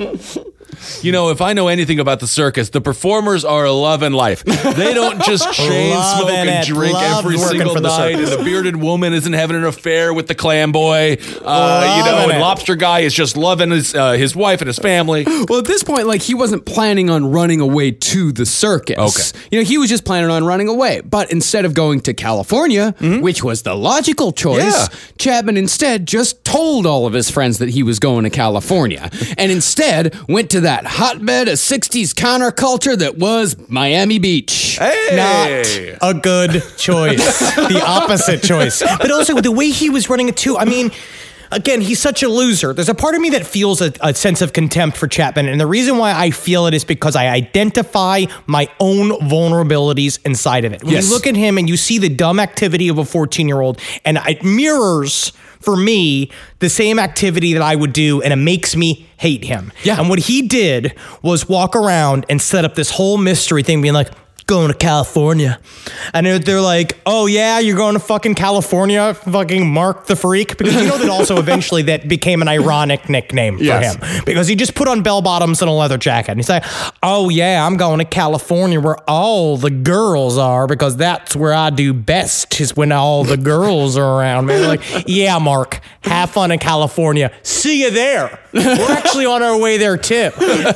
You know, if I know anything about the circus, the performers are loving life. They don't just chain smoke and drink every single night, and the bearded woman isn't having an affair with the clam boy. And Lobster Guy is just loving his wife and his family. Well, at this point, like, he wasn't planning on running away to the circus. Okay. You know, he was just planning on running away. But instead of going to California, which was the logical choice, Chapman instead just told all of his friends that he was going to California. And instead went to that hotbed of 60s counterculture that was Miami Beach. Hey! Not a good choice. The opposite choice. But also the way he was running it too. I mean, again, he's such a loser. There's a part of me that feels a sense of contempt for Chapman. And the reason why I feel it is because I identify my own vulnerabilities inside of it. When you look at him and you see the dumb activity of a 14-year-old, and it mirrors, for me, the same activity that I would do, and it makes me hate him. Yeah. And what he did was walk around and set up this whole mystery thing, being like, going to California. And they're like, oh yeah, you're going to fucking California, fucking Mark the Freak? Because you know that also eventually that became an ironic nickname for him. Because he just put on bell bottoms and a leather jacket. And he's like, oh yeah, I'm going to California where all the girls are, because that's where I do best, is when all the girls are around. Man, like, yeah, Mark, have fun in California. See you there. We're actually on our way there too.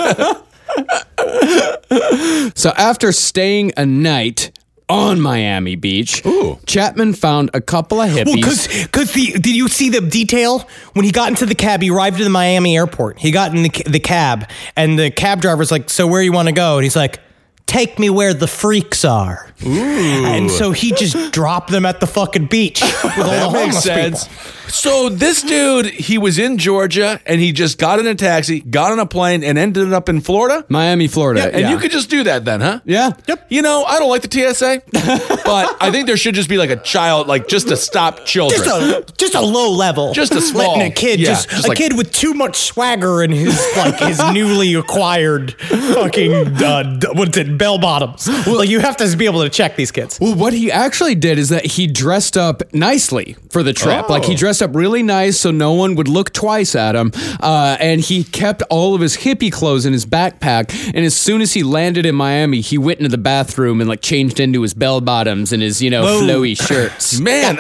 So after staying a night on Miami Beach, Chapman found a couple of hippies. Because did you see the detail? When he got into the cab, he arrived at the Miami airport. He got in the cab, and the cab driver's like, so where you want to go? And he's like, take me where the freaks are. Ooh. And so he just dropped them at the fucking beach with all the homeless people. So this dude, he was in Georgia, and he just got in a taxi, got on a plane, and ended up in Florida? Miami, Florida. Yeah, and you could just do that then, huh? Yeah. Yep. You know, I don't like the TSA, but I think there should just be like a child, like just to stop children. Just a low level. Just a small. Letting a kid, kid with too much swagger in his his newly acquired fucking bell bottoms. Like, you have to be able to to check these kids. Well, what he actually did is that he dressed up nicely for the trip. Like, he dressed up really nice so no one would look twice at him. And he kept all of his hippie clothes in his backpack. And as soon as he landed in Miami, he went into the bathroom and, like, changed into his bell bottoms and his, flowy shirts. Man,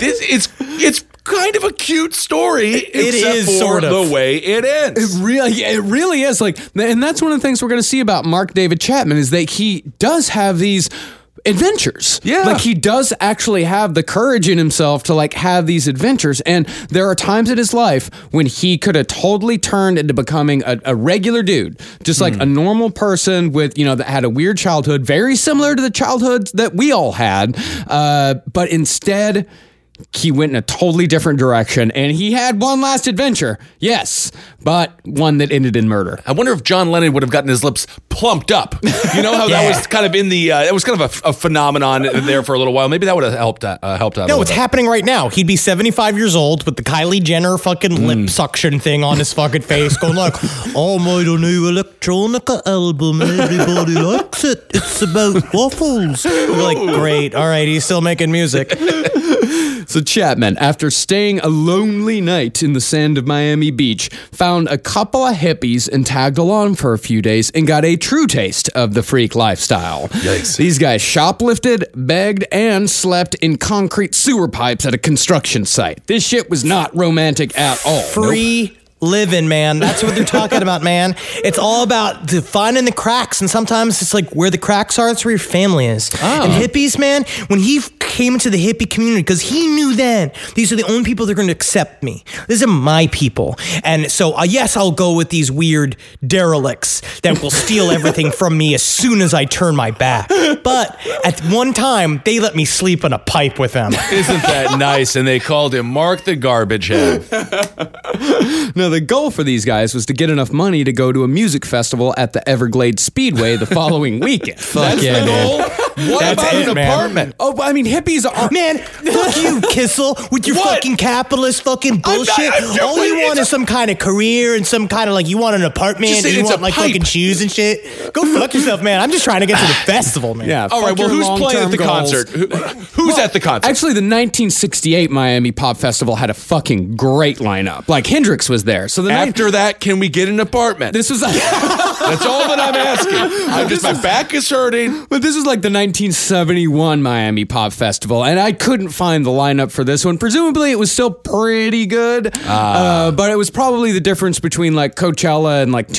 it's kind of a cute story. It except is for sort of the way it ends. It really is. Like, and that's one of the things we're going to see about Mark David Chapman is that he does have these adventures. Yeah. Like, he does actually have the courage in himself to, like, have these adventures. And there are times in his life when he could have totally turned into becoming a regular dude, just like a normal person with, that had a weird childhood, very similar to the childhoods that we all had. But instead, he went in a totally different direction, and he had one last adventure, yes, but one that ended in murder. I wonder if John Lennon would have gotten his lips plumped up. You know how that was kind of in the, it was kind of a phenomenon there for a little while. Maybe that would have helped out. No, it's happening right now. He'd be 75 years old with the Kylie Jenner fucking lip suction thing on his fucking face, going like, "I made a new electronica album. Everybody likes it. It's about waffles." We're like, great. All right, he's still making music. So Chapman, after staying a lonely night in the sand of Miami Beach, found a couple of hippies and tagged along for a few days and got a true taste of the freak lifestyle. Yikes. These guys shoplifted, begged, and slept in concrete sewer pipes at a construction site. This shit was not romantic at all. Free living, man. That's what they're talking about, man. It's all about finding the cracks, and sometimes it's like where the cracks are, that's where your family is. And hippies, man, when he came into the hippie community, because he knew then these are the only people that are going to accept me. These are my people. And so, yes, I'll go with these weird derelicts that will steal everything from me as soon as I turn my back. But at one time, they let me sleep in a pipe with them. Isn't that nice? And they called him Mark the Garbage Head. Now, the goal for these guys was to get enough money to go to a music festival at the Everglades Speedway the following weekend. That's the goal? What That's about it, an man. apartment? Oh, I mean, hippies are... Man, fuck you, Kissel, with your What? fucking capitalist fucking bullshit. All you want is some kind of career and some kind of you want an apartment Just say and you it's want a like pipe. fucking shoes and shit. Go fuck yourself, man. I'm just trying to get to the festival, man. Yeah. All right, well, who's playing at the concert? Who's at the concert? Actually, the 1968 Miami Pop Festival had a fucking great lineup. Like, Hendrix was there. So After that, can we get an apartment? this was... That's all that I'm asking. My back is hurting. But this is like the 1971 Miami Pop Festival, and I couldn't find the lineup for this one. Presumably, it was still pretty good, but it was probably the difference between like Coachella and like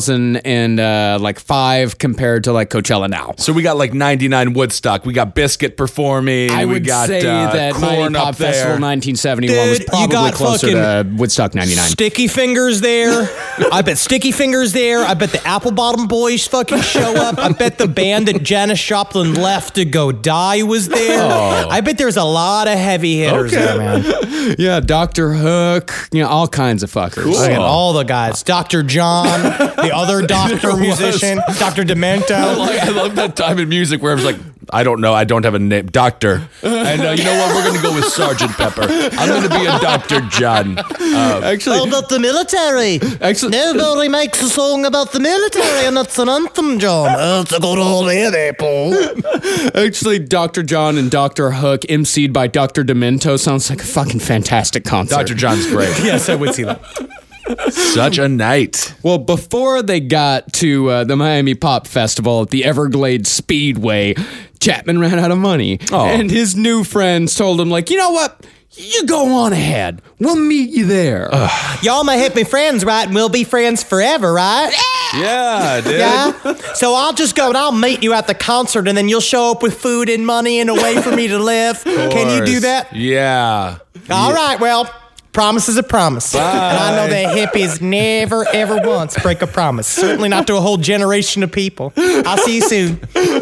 2005 compared to like Coachella now. So we got like 99 Woodstock. We got Biscuit performing. I we would got, say that Miami Korn Pop up there. Festival 1971 was Dude, you probably got closer to Woodstock 99. Sticky Fingers there. I bet Sticky Fingers there. I bet the Apple Bottom Boys fucking show up. I bet the band that Janis Joplin left to go die was there. I bet there's a lot of heavy hitters there, man. Yeah, Dr. Hook, all kinds of fuckers. Cool. Fucking all the guys. Dr. John, the other doctor musician, Dr. Demento. I love that time in music where I was like, I don't know. I don't have a name. Doctor. And you know what? We're going to go with Sergeant Pepper. I'm going to be a Dr. John. Actually, About the military. Nobody makes a song about the military, and it's an anthem, John. It's a good old lady, Paul. Actually, Dr. John and Dr. Hook, emceed by Dr. Demento, sounds like a fucking fantastic concert. Dr. John's great. Yes, I would see that. Such a night. Well, before they got to the Miami Pop Festival at the Everglades Speedway, Chapman ran out of money. Oh. And his new friends told him, like, you know what? You go on ahead. We'll meet you there. Y'all my hippie friends, right? And we'll be friends forever, right? Yeah, dude. Yeah? So I'll just go and I'll meet you at the concert, and then you'll show up with food and money and a way for me to live. Can you do that? Yeah. All right, well, promise is a promise. And I know that hippies never, ever once break a promise. Certainly not to a whole generation of people. I'll see you soon.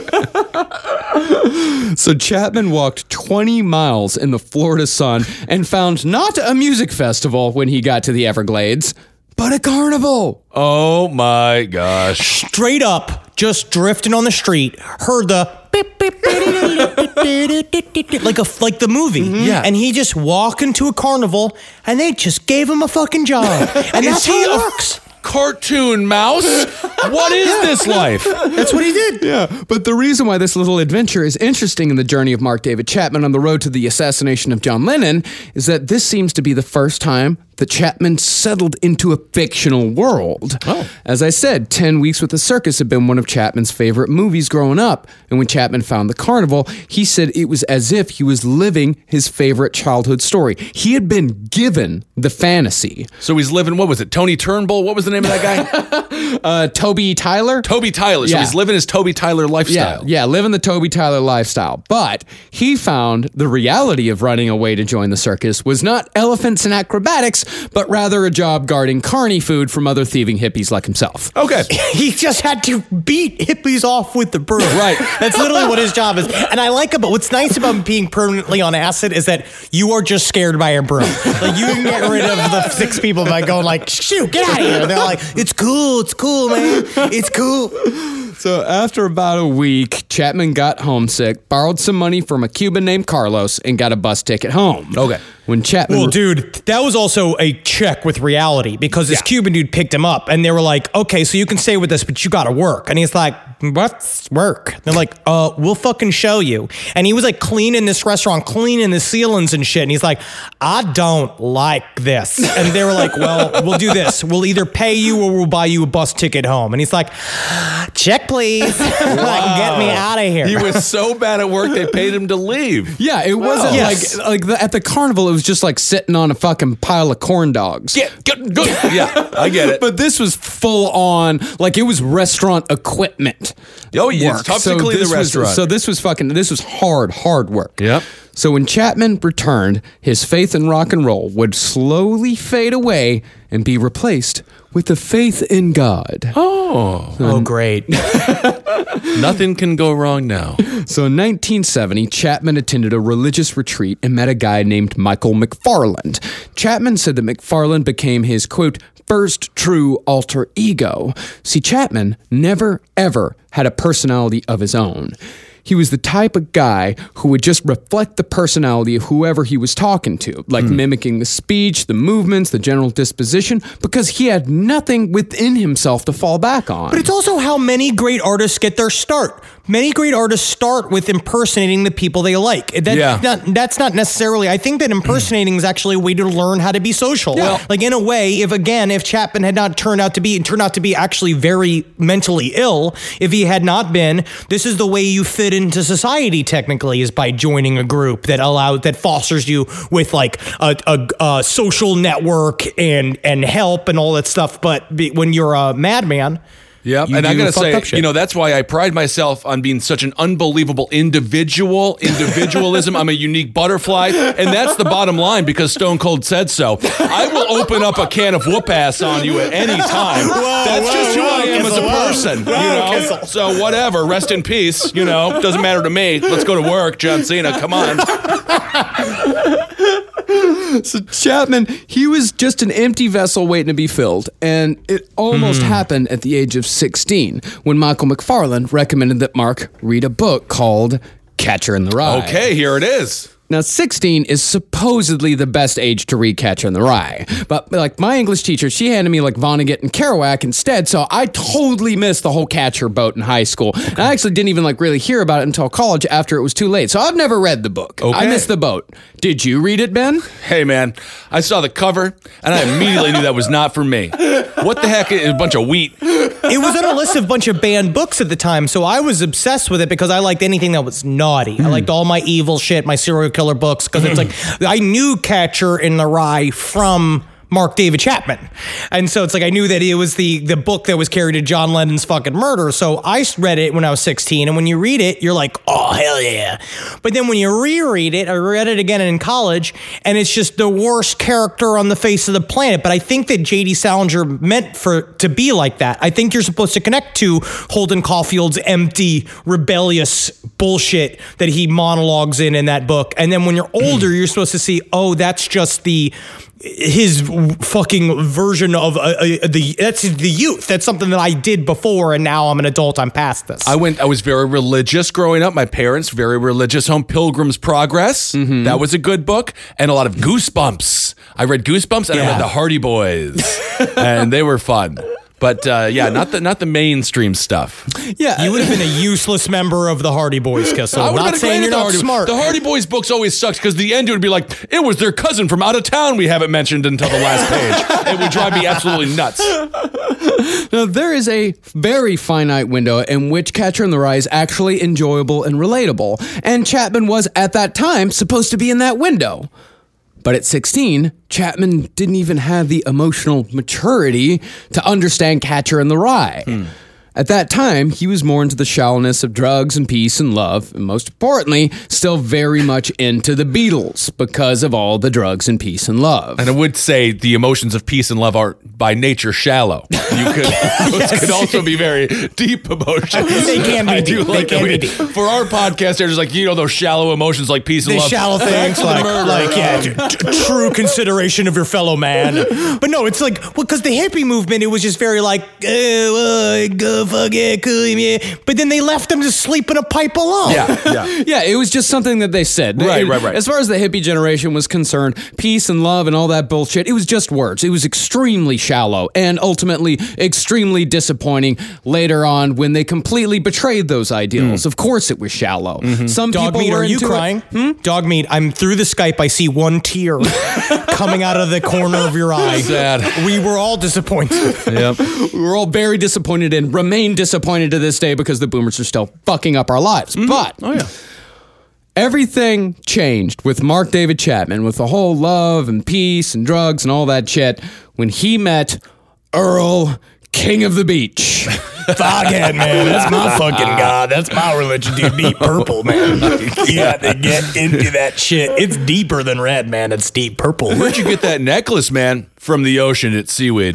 So Chapman walked 20 miles in the Florida sun and found not a music festival when he got to the Everglades, but a carnival. Oh my gosh. Straight up, just drifting on the street, heard the beep, beep, like the movie. Yeah. And he just walked into a carnival, and they just gave him a fucking job. And that's how it works. cartoon mouse. What is this life? That's what he did. Yeah, but the reason why this little adventure is interesting in the journey of Mark David Chapman on the road to the assassination of John Lennon is that this seems to be the first time that Chapman settled into a fictional world. Oh. As I said, 10 Weeks with the Circus had been one of Chapman's favorite movies growing up, and when Chapman found the carnival, he said it was as if he was living his favorite childhood story. He had been given the fantasy. So he's living, what was it, Tony Turnbull? What was the name of that guy? Toby Tyler? Toby Tyler. So Yeah. he's living his Toby Tyler lifestyle. Yeah, living the Toby Tyler lifestyle. But he found the reality of running away to join the circus was not elephants and acrobatics, but rather a job guarding carny food from other thieving hippies like himself. Okay. He just had to beat hippies off with the broom. Right. That's literally what his job is. And I like it, but what's nice about being permanently on acid is that you are just scared by a broom. Like, you can get rid of the 6 people by going like, shoot, get out of here. And they're like, it's cool, man. It's cool. So after about a week, Chapman got homesick, borrowed some money from a Cuban named Carlos, and got a bus ticket home. Okay. When Chapman... Well, dude, that was also a check with reality because this Cuban dude picked him up and they were like, okay, so you can stay with us, but you got to work. And he's like, what's work? They're like, we'll fucking show you. And he was like cleaning this restaurant, cleaning the ceilings and shit. And he's like, I don't like this. And they were like, well, we'll do this. We'll either pay you or we'll buy you a bus ticket home. And he's like, check, please. Like, get me out of here. He was so bad at work, they paid him to leave. Yeah, it wasn't Yes. at the carnival, it was just like sitting on a fucking pile of corn dogs. Yeah, good. Yeah, I get it. But this was full on, like it was restaurant equipment. Oh, yeah, work. it's tough to clean the this was- restaurant. So this was hard work. Yep. So when Chapman returned, his faith in rock and roll would slowly fade away and be replaced with the faith in God. Oh, great. Nothing can go wrong now. So in 1970, Chapman attended a religious retreat and met a guy named Michael McFarland. Chapman said that McFarland became his, quote, first true alter ego. See, Chapman never, ever had a personality of his own. He was the type of guy who would just reflect the personality of whoever he was talking to, like mimicking the speech, the movements, the general disposition, because he had nothing within himself to fall back on. But it's also how many great artists get their start. Many great artists start with impersonating the people they like. That's not necessarily, I think that impersonating is actually a way to learn how to be social. Well, like in a way, if Chapman had not turned out to be actually very mentally ill, if he had not been, this is the way you fit into society technically, is by joining a group that fosters you with like a social network and help and all that stuff. But when you're a madman, Yeah, you and I do gotta fucked up say, shit. that's why I pride myself on being such an unbelievable individualism. I'm a unique butterfly, and that's the bottom line because Stone Cold said so. I will open up a can of whoop ass on you at any time. That's just who I am as a person, Kissel. So whatever, rest in peace. Doesn't matter to me. Let's go to work, John Cena. Come on. So Chapman, he was just an empty vessel waiting to be filled, and it almost happened at the age of 16 when Michael McFarland recommended that Mark read a book called Catcher in the Rye. Okay, here it is. Now, 16 is supposedly the best age to read Catcher in the Rye. But, like, my English teacher, she handed me, like, Vonnegut and Kerouac instead, so I totally missed the whole Catcher boat in high school. And I actually didn't even, like, really hear about it until college after it was too late. So I've never read the book. Okay. I missed the boat. Did you read it, Ben? Hey, man, I saw the cover, and I immediately knew that was not for me. What the heck is a bunch of wheat? it was on a list of a bunch of banned books at the time, so I was obsessed with it because I liked anything that was naughty. I liked all my evil shit, my serial killer books, because it's like, I knew Catcher in the Rye from Mark David Chapman. And so it's like, I knew that it was the book that was carried to John Lennon's fucking murder. So I read it when I was 16. And when you read it, you're like, oh, hell yeah. But then when you reread it, I read it again in college, and it's just the worst character on the face of the planet. But I think that J.D. Salinger meant to be like that. I think you're supposed to connect to Holden Caulfield's empty, rebellious bullshit that he monologues in that book. And then when you're older, you're supposed to see, oh, that's just the his fucking version of that's the youth. That's something that I did before, and now I'm an adult. I'm past this. I was very religious growing up. My parents, very religious home. Pilgrim's Progress. That was a good book. And a lot of Goosebumps. I read Goosebumps and I read The Hardy Boys. And they were fun. But not the mainstream stuff. Yeah, you would have been a useless member of the Hardy Boys, Kissel. I would have Not been saying you're not smart. The Hardy Boys books always sucks because the end it would be like, it was their cousin from out of town we haven't mentioned until the last page. It would drive me absolutely nuts. Now, there is a very finite window in which Catcher in the Rye is actually enjoyable and relatable, and Chapman was, at that time, supposed to be in that window. But at 16, Chapman didn't even have the emotional maturity to understand Catcher in the Rye. At that time, he was more into the shallowness of drugs and peace and love, and most importantly, still very much into the Beatles because of all the drugs and peace and love. And I would say the emotions of peace and love are by nature shallow. Those could also be very deep emotions. They can be I do deep. like They can be that deep. for our podcast. They're just like, those shallow emotions like peace and The love. shallow things true consideration of your fellow man. But no, it's like, well, because the hippie movement, it was just very like, go fuck it, cool, yeah. But then they left them to sleep in a pipe alone. Yeah, it was just something that they said. Right. As far as the hippie generation was concerned, peace and love and all that bullshit, it was just words. It was extremely shallow and ultimately extremely disappointing later on when they completely betrayed those ideals. Of course it was shallow. Some Dog people meat, were are you into crying? It. Dog meat, I'm through the Skype. I see one tear coming out of the corner of your eye. Sad. We were all disappointed. Yep. We were all very disappointed and remain disappointed to this day because the boomers are still fucking up our lives. But everything changed with Mark David Chapman, with the whole love and peace and drugs and all that shit, when he met Earl, King of the Beach. Foghead, man. That's my fucking god. That's my religion, dude. Deep purple, man. You got to get into that shit. It's deeper than red, man. It's deep purple. Where'd you get that necklace, man? From the ocean at Seaweed.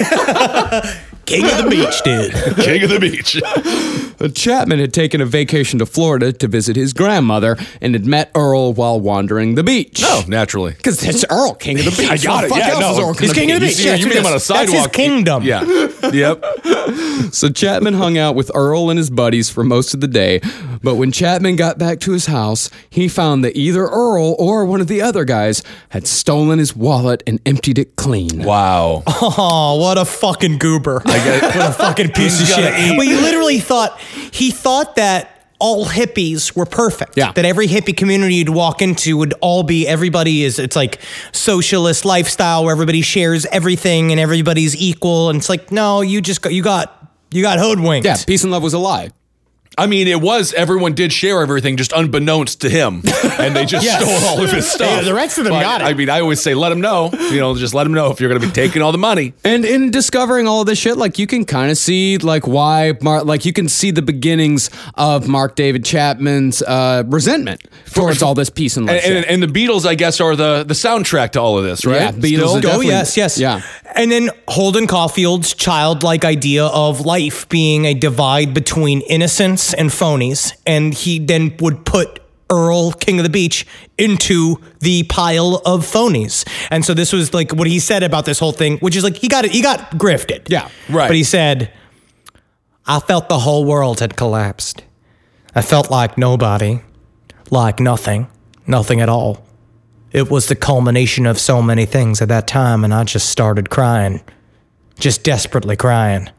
King of the beach, dude. King of the beach. Chapman had taken a vacation to Florida to visit his grandmother and had met Earl while wandering the beach. Oh, naturally. Because it's Earl, King of the Beach. I got it. Yeah, no. He's king of the beach. You meet him on a sidewalk. That's his kingdom. Yeah. Yep. So Chapman hung out with Earl and his buddies for most of the day, but when Chapman got back to his house, he found that either Earl or one of the other guys had stolen his wallet and emptied it clean. Wow. Oh, what a fucking goober. What a fucking piece of shit. Well, he literally thought that all hippies were perfect. Yeah. That every hippie community you'd walk into would all be, it's like socialist lifestyle where everybody shares everything and everybody's equal. And it's like, no, you got hoodwinked. Yeah, peace and love was a lie. I mean, everyone did share everything just unbeknownst to him. And they just stole all of his stuff. Yeah, the rest of them got it. I mean, I always say, let him know. Just let him know if you're going to be taking all the money. And in discovering all of this shit, like, you can kind of see, like, why, you can see the beginnings of Mark David Chapman's resentment towards all this peace and love shit. And the Beatles, I guess, are the soundtrack to all of this, right? Yeah, Beatles are Oh, definitely- yes. Yeah. And then Holden Caulfield's childlike idea of life being a divide between innocence and phonies. And he then would put Earl, King of the Beach, into the pile of phonies. And so this was like what he said about this whole thing, which is like he got grifted. Yeah, right. But he said, I felt the whole world had collapsed. I felt like nobody, like nothing at all. It was the culmination of so many things at that time, and I just started crying. Just desperately crying.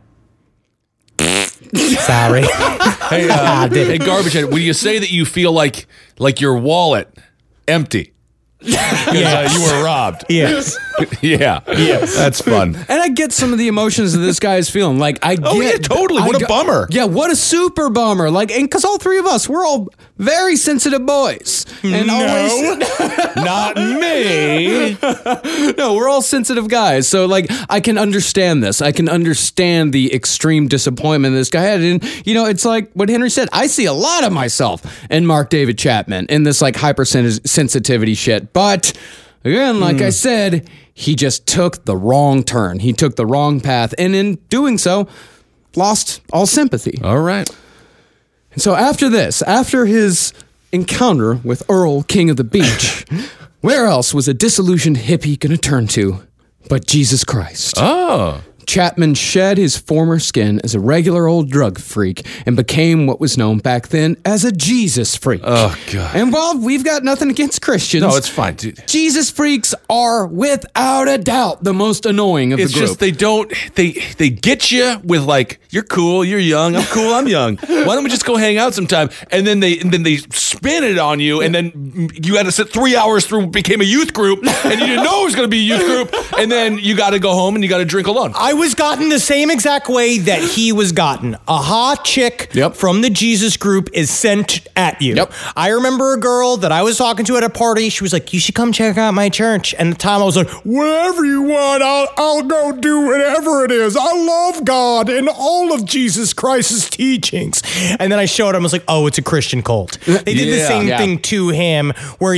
Sorry. Hey, hey, Garbage Head, when you say that you feel like your wallet empty, because you were robbed. Yes. Yeah. Yes. That's fun. And I get some of the emotions that this guy is feeling. Like, yeah, totally. What a bummer. Yeah, what a super bummer. Like, and because all three of us, we're all very sensitive boys. And always, Not me. no, we're all sensitive guys. So, like, I can understand this. I can understand the extreme disappointment this guy had. And, it's like what Henry said. I see a lot of myself in Mark David Chapman in this, like, hypersensitivity shit. But again, like I said, he just took the wrong turn. He took the wrong path. And in doing so, lost all sympathy. All right. And so after his encounter with Earl, King of the Beach, Where else was a disillusioned hippie going to turn to but Jesus Christ? Oh. Chapman shed his former skin as a regular old drug freak and became what was known back then as a Jesus freak. Oh, God. And while we've got nothing against Christians, No, it's fine, dude. Jesus freaks are without a doubt the most annoying of It's the group. just they get you with like, you're cool, you're young, I'm cool, I'm young. Why don't we just go hang out sometime? And then they spin it on you, and then you had to sit 3 hours through became a youth group, and you didn't know it was going to be a youth group, and then you got to go home and you got to drink alone. I was gotten the same exact way that he was gotten. A hot chick from the Jesus group is sent at you. Yep. I remember a girl that I was talking to at a party. She was like, you should come check out my church. And at the time I was like, whatever you want, I'll go do whatever it is. I love God and all of Jesus Christ's teachings. And then I showed him, I was like, oh, it's a Christian cult. They did the same thing to him where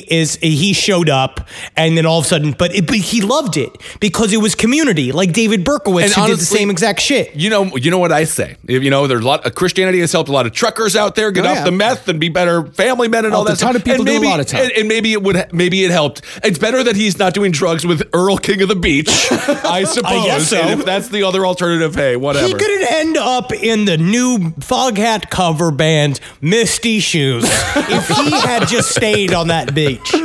he showed up and then all of a sudden, but he loved it because it was community, like David Berkowitz, And who honestly, did the same exact shit. You know what I say. There's a lot of Christianity has helped a lot of truckers out there get off the meth and be better family men and all that A ton of people do a lot of time. And maybe it helped. It's better that he's not doing drugs with Earl King of the Beach, I suppose. I guess so. And if that's the other alternative, hey, whatever. He could end up in the new Foghat cover band Misty Shoes if he had just stayed on that beach.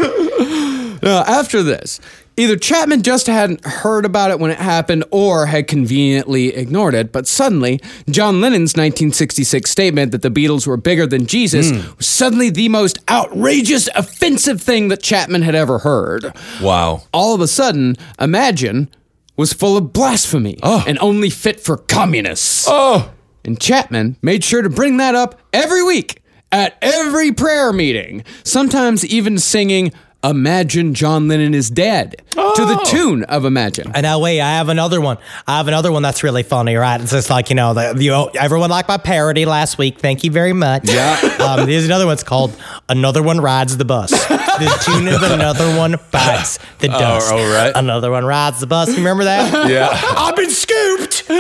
After this, either Chapman just hadn't heard about it when it happened or had conveniently ignored it, but suddenly, John Lennon's 1966 statement that the Beatles were bigger than Jesus was suddenly the most outrageous, offensive thing that Chapman had ever heard. Wow. All of a sudden, Imagine was full of blasphemy and only fit for communists. Oh. And Chapman made sure to bring that up every week at every prayer meeting, sometimes even singing Imagine John Lennon is Dead to the tune of Imagine. And now wait, I have another one. That's really funny, right? It's just like, everyone liked my parody last week. Thank you very much. Yeah. There's another one. It's called Another One Rides the Bus. The tune of Another One Bites the Dust. all right. Another One Rides the Bus. You remember that? Yeah. I've been scooped.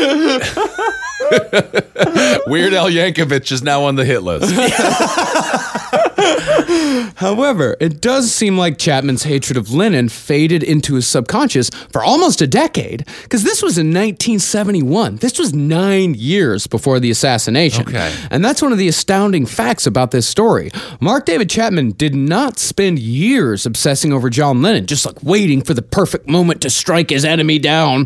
Weird Al Yankovic is now on the hit list. However, it does seem like Chapman's hatred of Lennon faded into his subconscious for almost a decade, because this was in 1971. This was 9 years before the assassination. Okay. And that's one of the astounding facts about this story. Mark David Chapman did not spend years obsessing over John Lennon, just like waiting for the perfect moment to strike his enemy down.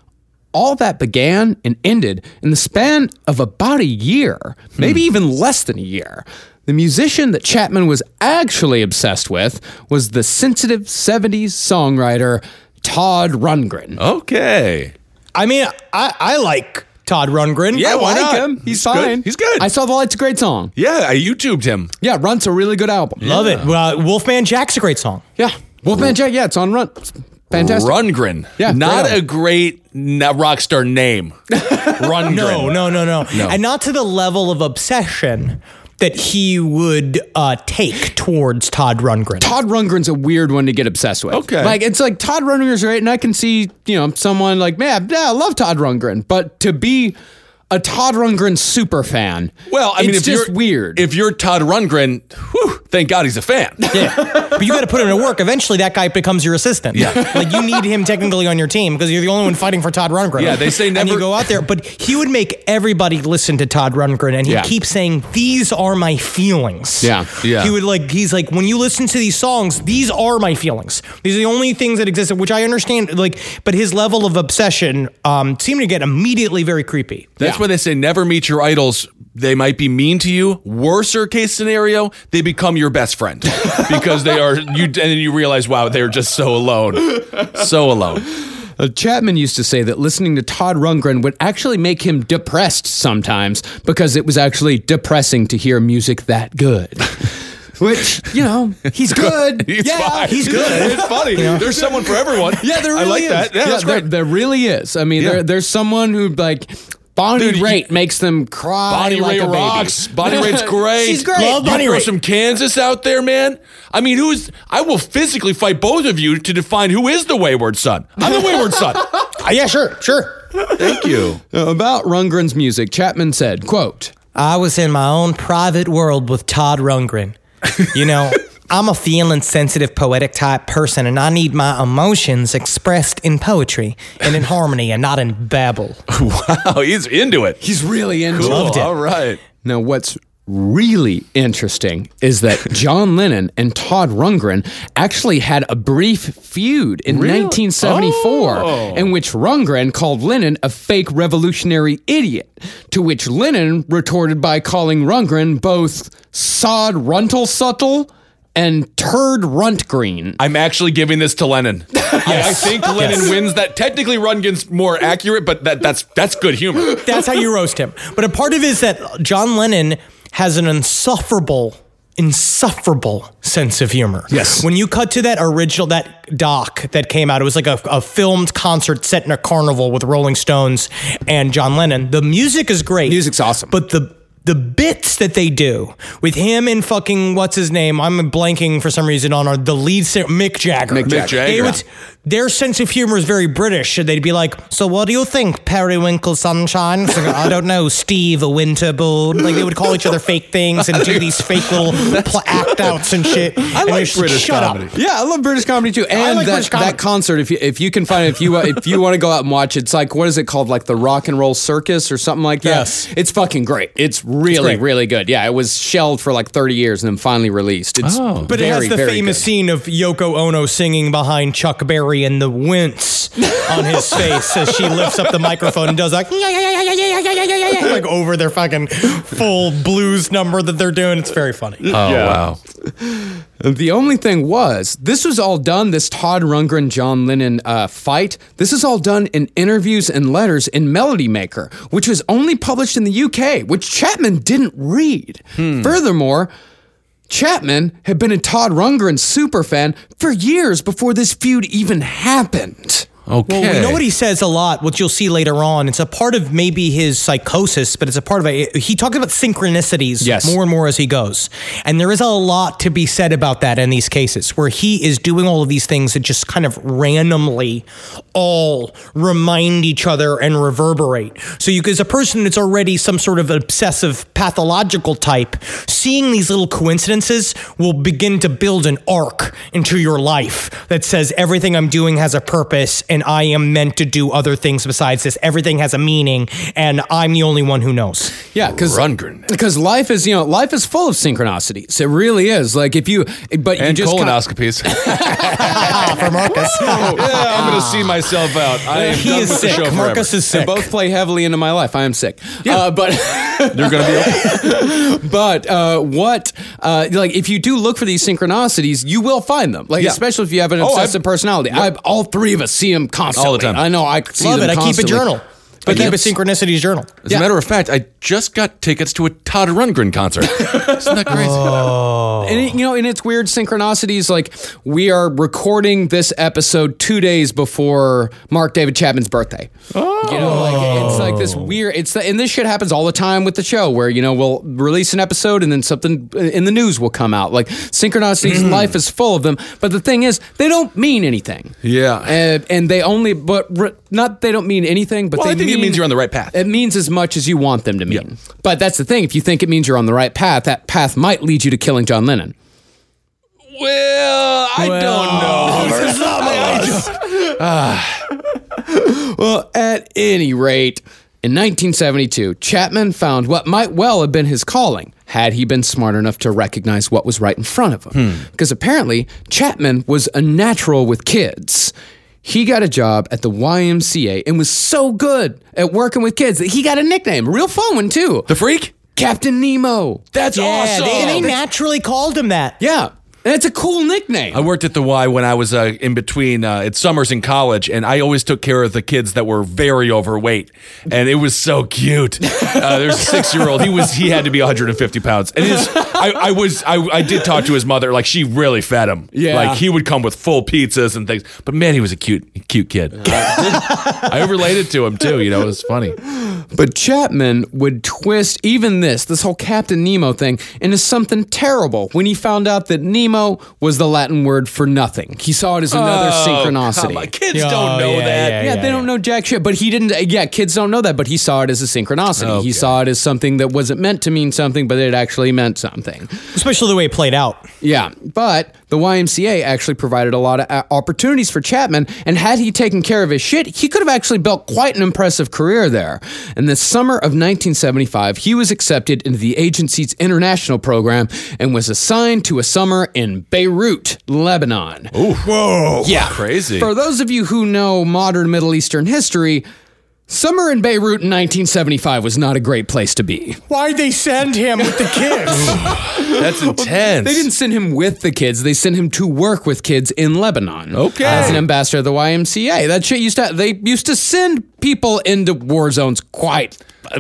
All that began and ended in the span of about a year, maybe even less than a year. The musician that Chapman was actually obsessed with was the sensitive 70s songwriter Todd Rundgren. Okay. I mean, I like Todd Rundgren. Yeah, I why like not? him. He's good. fine. He's good. I Saw the Light's a great song. Yeah, I YouTubed him. Yeah, Runt's a really good album. Love it. Wolfman Jack's a great song. Yeah. Wolfman Jack, it's on Runt. It's fantastic. Rundgren. Yeah, Not great a great rock star name. Rundgren. No. And not to the level of obsession that he would take towards Todd Rundgren. Todd Rundgren's a weird one to get obsessed with. Okay. It's like Todd Rundgren's great, and I can see, someone like, man, I love Todd Rundgren. But to be a Todd Rundgren super fan, Well, I mean, it's if just you're weird. If you're Todd Rundgren, thank God he's a fan. Yeah. But you got to put him to work. Eventually, that guy becomes your assistant. Yeah. Like, you need him technically on your team because you're the only one fighting for Todd Rundgren. Yeah, they say And never- you go out there, but he would make everybody listen to Todd Rundgren, and he'd keep saying, these are my feelings. Yeah. He's like, when you listen to these songs, these are my feelings. These are the only things that exist, which I understand, but his level of obsession seemed to get immediately very creepy. That's why they say never meet your idols. They might be mean to you. Worser case scenario, they become your best friend because they are you. And then you realize, wow, they're just so alone, so alone. Chapman used to say that listening to Todd Rundgren would actually make him depressed sometimes because it was actually depressing to hear music that good. Which, he's good. He's yeah, fine. he's good. It's funny. There's someone for everyone. Yeah, there really I like is. that. Yeah, that's great. There really is. I mean, Yeah. there's someone who Bonnie Dude, Raitt makes them cry Bonnie like Raitt a baby. rocks. Bonnie Raitt's great. She's great. Love Bonnie You throw Raitt. some Kansas out there, man. I mean, I will physically fight both of you to define who is the wayward son. I'm the wayward son. Yeah, sure. Thank you. About Rundgren's music, Chapman said, quote, I was in my own private world with Todd Rundgren. I'm a feeling sensitive, poetic type person, and I need my emotions expressed in poetry and in harmony and not in babble. Wow, he's into it. He's really into Cool. Loved it. All right. Now, what's really interesting is that John Lennon and Todd Rundgren actually had a brief feud in 1974 in which Rundgren called Lennon a fake revolutionary idiot, to which Lennon retorted by calling Rundgren both sod runtle-suttle and turd runt-green. I'm actually giving this to Lennon. I think Lennon wins that. Technically, Rundgren's more accurate, but that's good humor. That's how you roast him. But a part of it is that John Lennon has an insufferable sense of humor. Yes. When you cut to that doc that came out, it was like a filmed concert set in a carnival with Rolling Stones and John Lennon. The music is great. Music's awesome. But the bits that they do with him and fucking what's his name? I'm blanking for some reason on the lead singer, Mick Jagger. Mick Jagger. Their sense of humor is very British. They'd be like, "So what do you think, Periwinkle Sunshine?" It's like, "I don't know, Steve Winterbourne." Like they would call each other fake things and do these fake little act outs and shit. I like British comedy. Yeah, I love British comedy too. And like British comedy. that concert, if you can find it, if you want to go out and watch, it's like, what is it called? Like the Rock and Roll Circus or something like that. Yes. It's fucking great. It's really, really good. Yeah, it was shelved for like 30 years and then finally released. It's But it has the famous scene of Yoko Ono singing behind Chuck Berry and the wince on his face as she lifts up the microphone and does like over their fucking full blues number that they're doing. It's very funny. Oh, wow. The only thing was, this was all done, this Todd Rundgren, John Lennon fight, this is all done in interviews and letters in Melody Maker, which was only published in the UK, which Chapman didn't read. Furthermore, Chapman had been a Todd Rundgren superfan for years before this feud even happened. Okay. Well, we know what he says a lot, which you'll see later on. It's a part of maybe his psychosis, but it's a part of it. He talks about synchronicities more and more as he goes. And there is a lot to be said about that in these cases, where he is doing all of these things that just kind of randomly all remind each other and reverberate. So you, as a person that's already some sort of obsessive pathological type, seeing these little coincidences will begin to build an arc into your life that says everything I'm doing has a purpose and I am meant to do other things besides this. Everything has a meaning, and I'm the only one who knows. Yeah, because Rundgren. life is full of synchronicities. It really is. Like if you, but And you just colonoscopies. For Marcus. Yeah, I'm going to see myself out. I am He done is with the sick. show forever. Marcus is They sick. both play heavily into my life. I am sick. But You're going to be okay. but like if you do look for these synchronicities, you will find them. Like especially if you have an obsessive personality. All three of us see them constantly. All the time. I know. I see Love them it. I keep a constantly. journal. I keep a synchronicities journal. As a matter of fact, I just got tickets to a Todd Rundgren concert. Isn't that crazy? And it's weird synchronicities. Like we are recording this episode 2 days before Mark David Chapman's birthday. It's like this weird. And this shit happens all the time with the show, where we'll release an episode and then something in the news will come out. Like synchronicities, life is full of them. But the thing is, they don't mean anything. Yeah. And they only, they don't mean anything. But Well, they I think it means you're on the right path. It means as much as you want them to mean. But that's the thing. If you think it means you're on the right path, that path might lead you to killing John Lennon. Well, I don't know. Well, at any rate, in 1972, Chapman found what might well have been his calling, had he been smart enough to recognize what was right in front of him. Because apparently, Chapman was a natural with kids. He got a job at the YMCA and was so good at working with kids that he got a nickname, a real fun one too. The Freak? Captain Nemo. That's awesome. They naturally called him that. Yeah. That's a cool nickname. I worked at the Y when I was in between at summers in college, and I always took care of the kids that were very overweight, and it was so cute. There's a 6-year-old. He had to be 150 pounds, and I did talk to his mother. Like she really fed him. Yeah. Like he would come with full pizzas and things. But man, he was a cute kid. I related to him too. It was funny. But Chapman would twist even this whole Captain Nemo thing into something terrible when he found out that Nemo Nemo was the Latin word for nothing. He saw it as another synchronicity. Come on, kids Oh, don't know yeah, that. Yeah, they don't know jack shit, but he didn't. Yeah, kids don't know that, but he saw it as a synchronicity. Okay. He saw it as something that wasn't meant to mean something, but it actually meant something. Especially the way it played out. Yeah, but the YMCA actually provided a lot of opportunities for Chapman, and had he taken care of his shit, he could have actually built quite an impressive career there. In the summer of 1975, he was accepted into the agency's international program and was assigned to a summer in Beirut, Lebanon. Whoa. Yeah. Crazy. For those of you who know modern Middle Eastern history, summer in Beirut in 1975 was not a great place to be. Why'd they send him with the kids? That's intense. They didn't send him with the kids. They sent him to work with kids in Lebanon. Okay. As an ambassador of the YMCA. That shit they used to send people into war zones quite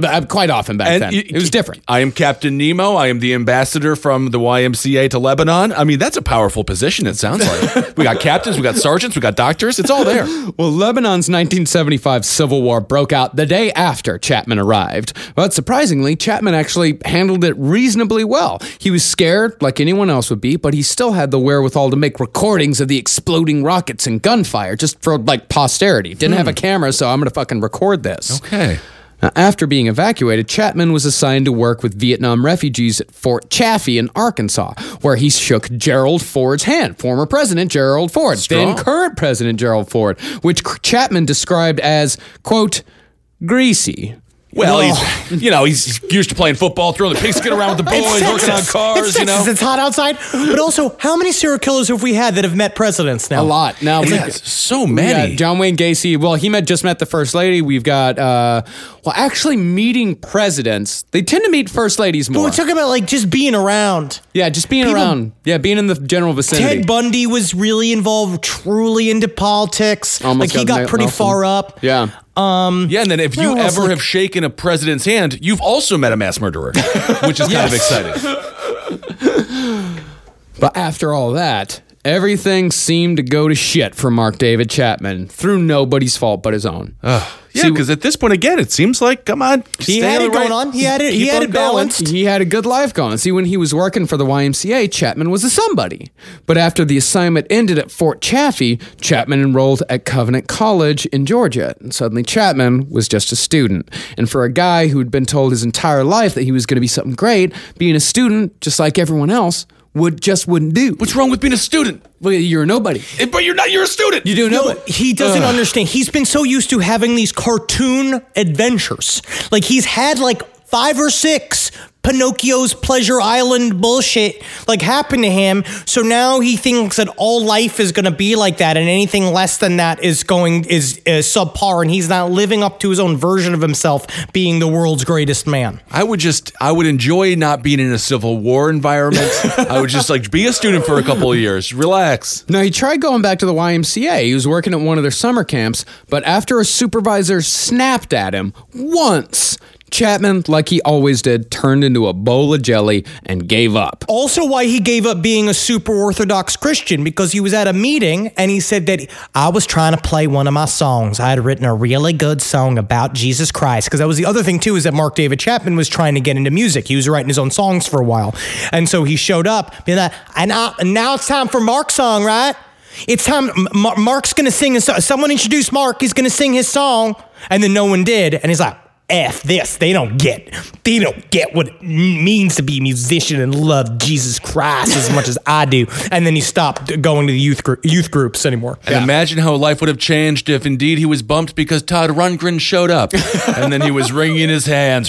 often back then. It was different. I am Captain Nemo. I am the ambassador from the YMCA to Lebanon. I mean, that's a powerful position, it sounds like. We got captains, we got sergeants, we got doctors. It's all there. Well, Lebanon's 1975 civil war broke out the day after Chapman arrived. But surprisingly, Chapman actually handled it reasonably well. He was scared, like anyone else would be, but he still had the wherewithal to make recordings of the exploding rockets and gunfire just for, like, posterity. Didn't have a camera, so I'm going to fucking record this. Okay. Now, after being evacuated, Chapman was assigned to work with Vietnam refugees at Fort Chaffee in Arkansas, where he shook Gerald Ford's hand, former President Gerald Ford, then current President Gerald Ford, which Chapman described as, quote, greasy. Well, he's used to playing football, throwing the pigskin around with the boys, working on cars, It's Texas. It's hot outside. But also, how many serial killers have we had that have met presidents now? A lot. Now So we many. got John Wayne Gacy. Well, he just met the first lady. We've got, actually meeting presidents. They tend to meet first ladies But more. we're talking about like just being around. Yeah, just being People- around. Yeah, being in the general vicinity. Ted Bundy was really involved, truly into politics. Almost like he got got pretty Nelson. far up. Yeah. Yeah, and then if you Well, it's ever like- have shaken a president's hand, you've also met a mass murderer, which is kind of exciting. But after all that, everything seemed to go to shit for Mark David Chapman through nobody's fault but his own. Yeah, because at this point, again, it seems like, come on. He stay had on it the right- going on. He had it. keep He had on it going. balanced. He had a good life going. See, when he was working for the YMCA, Chapman was a somebody. But after the assignment ended at Fort Chaffee, Chapman enrolled at Covenant College in Georgia. And suddenly Chapman was just a student. And for a guy who'd been told his entire life that he was going to be something great, being a student, just like everyone else, wouldn't do. What's wrong with being a student? Well, you're a nobody. But you're not, you're a student. You do know No, he doesn't understand. He's been so used to having these cartoon adventures. Like he's had like 5 or 6 Pinocchio's Pleasure Island bullshit like happen to him. So now he thinks that all life is going to be like that, and anything less than that is subpar, and he's not living up to his own version of himself being the world's greatest man. I would enjoy not being in a Civil War environment. I would just like be a student for a couple of years. Relax. No, he tried going back to the YMCA. He was working at one of their summer camps, but after a supervisor snapped at him once, Chapman, like he always did, turned into a bowl of jelly and gave up. Also why he gave up being a super Orthodox Christian, because he was at a meeting and he said that I was trying to play one of my songs. I had written a really good song about Jesus Christ, because that was the other thing too, is that Mark David Chapman was trying to get into music. He was writing his own songs for a while. And so he showed up being like, and now it's time for Mark's song, right? It's time. Mark's going to sing his song. Someone introduced Mark. He's going to sing his song. And then no one did. And he's like, F this. They don't get what it means to be a musician and love Jesus Christ as much as I do. And then he stopped going to the youth groups anymore. And imagine how life would have changed if indeed he was bumped because Todd Rundgren showed up. And then he was wringing his hands.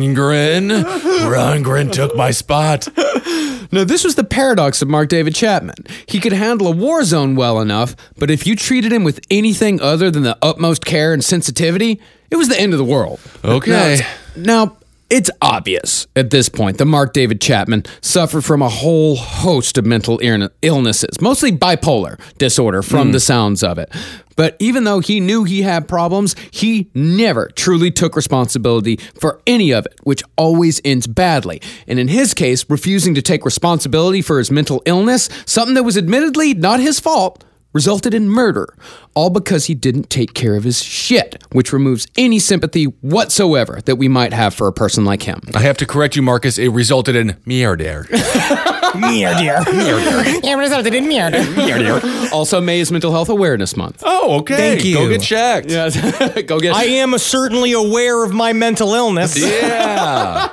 Rundgren took my spot. Now, this was the paradox of Mark David Chapman. He could handle a war zone well enough, but if you treated him with anything other than the utmost care and sensitivity, it was the end of the world. Okay. Now, it's obvious at this point that Mark David Chapman suffered from a whole host of mental illnesses, mostly bipolar disorder from the sounds of it. But even though he knew he had problems, he never truly took responsibility for any of it, which always ends badly. And in his case, refusing to take responsibility for his mental illness, something that was admittedly not his fault, resulted in murder. all because he didn't take care of his shit, which removes any sympathy whatsoever that we might have for a person like him. I have to correct you, Marcus. It resulted in murder. Yeah, resulted in murder. Also, May is Mental Health Awareness Month. Oh, okay. Thank you. Go get checked. Yes. Go get I am certainly aware of my mental illness. Yeah.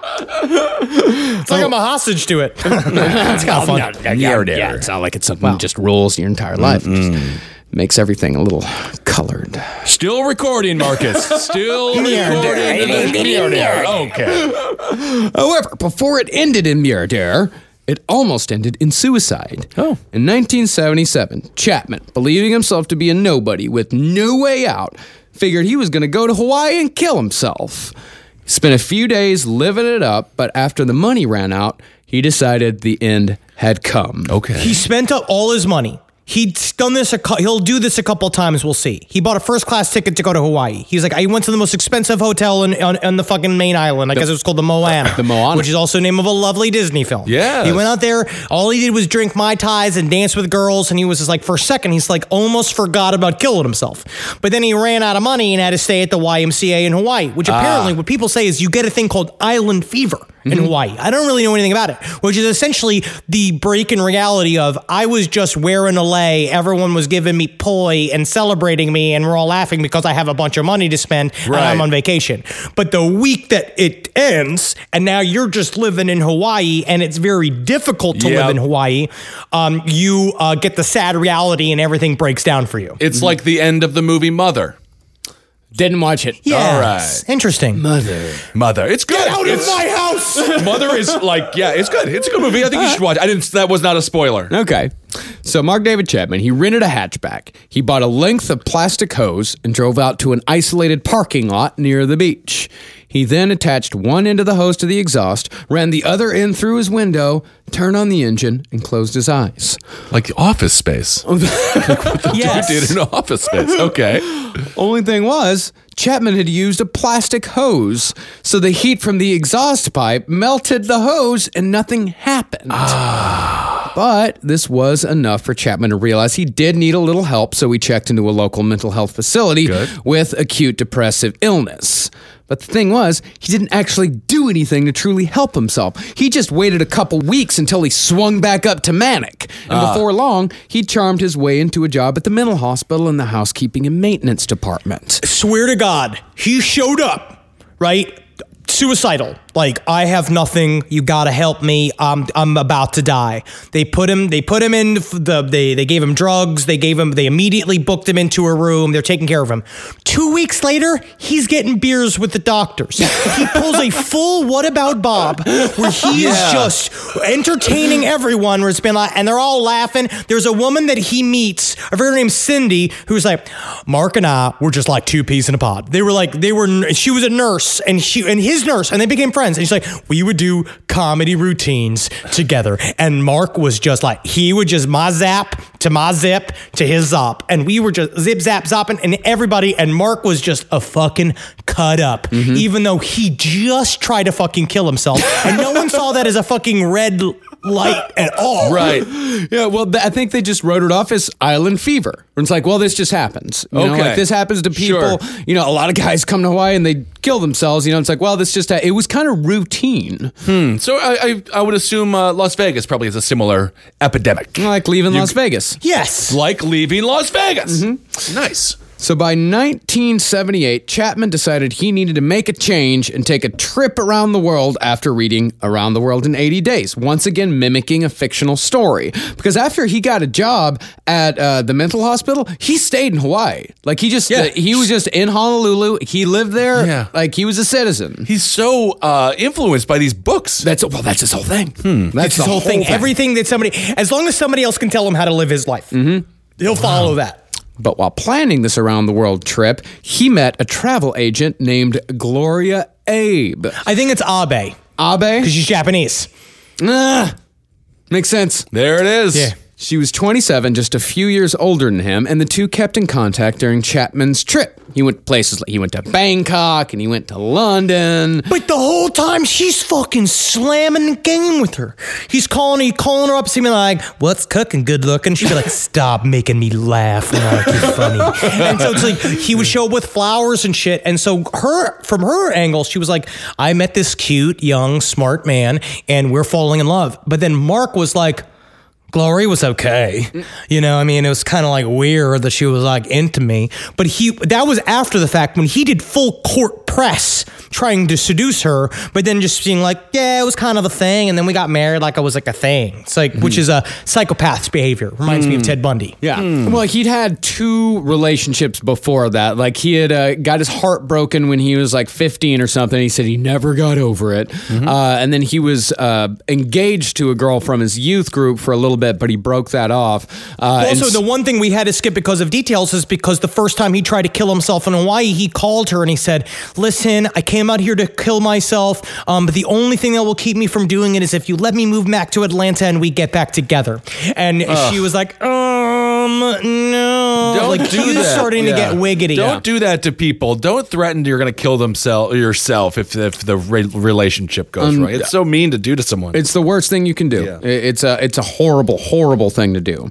It's like I'm a hostage to it. It's kind of fun. Yeah, it's not like it's something that just rules your entire life. It just makes everything a little colored. Still recording, Marcus. Still recording. Okay. However, before it ended in murder, it almost ended in suicide. Oh. In 1977, Chapman, believing himself to be a nobody with no way out, figured he was going to go to Hawaii and kill himself. He spent a few days living it up, but after the money ran out, he decided the end had come. Okay. He spent up all his money. He'll do this a couple times, we'll see. He bought a first-class ticket to go to Hawaii. He's like, I went to the most expensive hotel on the fucking main island. I guess it was called the Moana. The Moana. Which is also the name of a lovely Disney film. Yes. He went out there, all he did was drink Mai Tais and dance with girls, and he was just like, for a second, he's like almost forgot about killing himself. But then he ran out of money and had to stay at the YMCA in Hawaii, which apparently what people say is you get a thing called island fever in Hawaii. I don't really know anything about it, which is essentially the break in reality of I was just wearing a lei, everyone was giving me poi and celebrating me, and we're all laughing because I have a bunch of money to spend and I'm on vacation. But the week that it ends, and now you're just living in Hawaii, and it's very difficult to live in Hawaii, you get the sad reality and everything breaks down for you. It's like the end of the movie Mother. Didn't watch it. Yes. All right. Interesting. Mother. It's good. Get out of my house! Mother is like, yeah, it's good. It's a good movie. I think you should watch it. That was not a spoiler. Okay. So Mark David Chapman, he rented a hatchback. He bought a length of plastic hose and drove out to an isolated parking lot near the beach. He then attached one end of the hose to the exhaust, ran the other end through his window, turned on the engine, and closed his eyes. Like Office Space. Yes. Dude did in Office Space. Okay. Only thing was, Chapman had used a plastic hose, so the heat from the exhaust pipe melted the hose and nothing happened. But this was enough for Chapman to realize he did need a little help, so he checked into a local mental health facility with acute depressive illness. But the thing was, he didn't actually do anything to truly help himself. He just waited a couple weeks until he swung back up to manic. And before long, he charmed his way into a job at the mental hospital in the housekeeping and maintenance department. Swear to God, he showed up, right? Suicidal. Like, I have nothing. You gotta help me. I'm about to die. They put him in they gave him drugs. They immediately booked him into a room. They're taking care of him. 2 weeks later, he's getting beers with the doctors. He pulls a full What About Bob, where he is just entertaining everyone. Where it's been like, and they're all laughing. There's a woman that he meets, a girl named Cindy, who's like, Mark and I were just like two peas in a pod. She was a nurse, and his nurse, and they became friends. And she's like, we would do comedy routines together. And Mark was just like, he would just my zap to my zip to his zop. And we were just zip, zap, zopping, and everybody. And Mark was just a fucking cut up, even though he just tried to fucking kill himself. And no one saw that as a fucking red light at all. Right. Yeah, well, I think they just wrote it off as island fever. It's like, well, this just happens. You know, like this happens to people. Sure. You know, a lot of guys come to Hawaii and they kill themselves. You know, it's like, well, it was kind of routine. So I would assume Las Vegas probably has a similar epidemic. Like leaving Las Vegas. Yes. Like leaving Las Vegas. Nice. So by 1978, Chapman decided he needed to make a change and take a trip around the world after reading Around the World in 80 Days, once again mimicking a fictional story. Because after he got a job at the mental hospital, he stayed in Hawaii. Like he was just in Honolulu. He lived there. Like he was a citizen. He's so influenced by these books. That's his whole thing. That's his whole thing. Everything that as long as somebody else can tell him how to live his life, he'll follow that. But while planning this around the world trip, he met a travel agent named Gloria Abe. I think it's Abe. Abe? Because she's Japanese. Makes sense. There it is. Yeah. She was 27, just a few years older than him, and the two kept in contact during Chapman's trip. He went places like he went to Bangkok and he went to London. But the whole time she's fucking slamming the game with her. He's calling her up, seeming like, "What's cooking? Good looking." She'd be like, "Stop making me laugh like you're funny." And so it's like he would show up with flowers and shit. And so from her angle, she was like, "I met this cute, young, smart man, and we're falling in love." But then Mark was like, Gloria was okay. You know, I mean, it was kind of like weird that she was like into me. But that was after the fact when he did full court press trying to seduce her, but then just being like, yeah, it was kind of a thing. And then we got married like it was like a thing. It's like, which is a psychopath's behavior. Reminds me of Ted Bundy. Yeah. Well, he'd had 2 relationships before that. Like he had got his heart broken when he was like 15 or something. He said he never got over it. And then he was engaged to a girl from his youth group for a little bit, but he broke that off. Also, the one thing we had to skip because of details is because the first time he tried to kill himself in Hawaii, he called her and he said, "Listen, I came out here to kill myself, but the only thing that will keep me from doing it is if you let me move back to Atlanta and we get back together." And she was like, no. Don't like, do he was that. starting to get wiggity. Don't do that to people. Don't threaten you're going to kill yourself if the relationship goes right. It's so mean to do to someone. It's the worst thing you can do. Yeah. It's a horrible, horrible thing to do.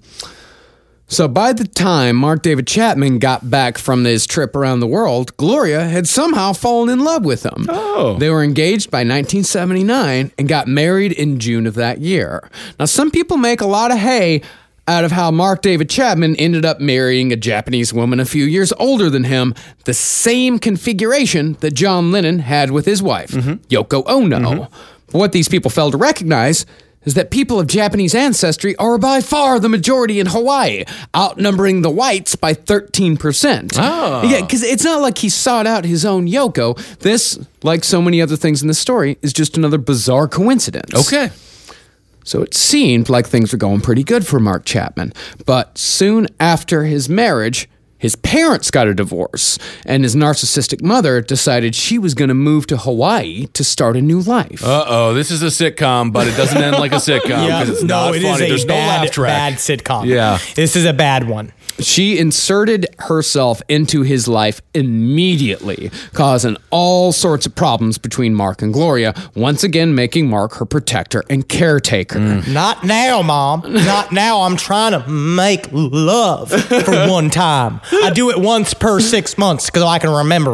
So by the time Mark David Chapman got back from his trip around the world, Gloria had somehow fallen in love with him. Oh. They were engaged by 1979 and got married in June of that year. Now, some people make a lot of hay out of how Mark David Chapman ended up marrying a Japanese woman a few years older than him, the same configuration that John Lennon had with his wife, Yoko Ono. What these people failed to recognize is that people of Japanese ancestry are by far the majority in Hawaii, outnumbering the whites by 13%. Oh. Yeah, because it's not like he sought out his own Yoko. This, like so many other things in the story, is just another bizarre coincidence. okay. So it seemed like things were going pretty good for Mark Chapman. But soon after his marriage, his parents got a divorce, and his narcissistic mother decided she was going to move to Hawaii to start a new life. Uh-oh, this is a sitcom, but it doesn't end like a sitcom because it's not it funny. is There's a no laugh track. bad sitcom. Yeah. This is a bad one. She inserted herself into his life immediately, causing all sorts of problems between Mark and Gloria, once again making Mark her protector and caretaker. Not now, Mom. Not now. I'm trying to make love for one time. I do it once per 6 months because I can remember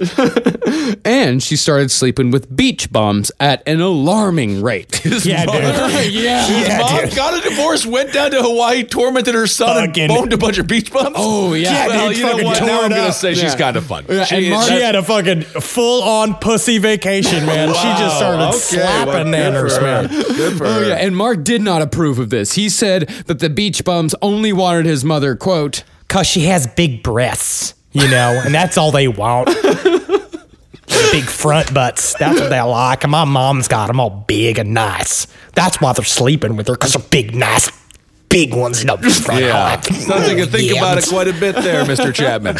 it. And she started sleeping with beach bums at an alarming rate. Yeah, dude. His mom got a divorce, went down to Hawaii, tormented her son, Fucking- and boned a bunch of beach bums. Oh, yeah. Well, dude, you know fucking what? tore Now it I'm going to up. say she's kind of fun. Yeah, She and is- Mark- She had a fucking full-on pussy vacation, man. She just started okay, slapping well, good nanners, for her. man. Good for Oh, her. yeah, and Mark did not approve of this. He said that the beach bums only wanted his mother, quote, Because she has big breasts, you know, and that's all they want. Big front butts. That's what they like. And my mom's got them all big and nice. That's why they're sleeping with her, because they're big, nice, big ones. No, front Yeah. hot. Sounds like you think about it quite a bit there, Mr. Chapman.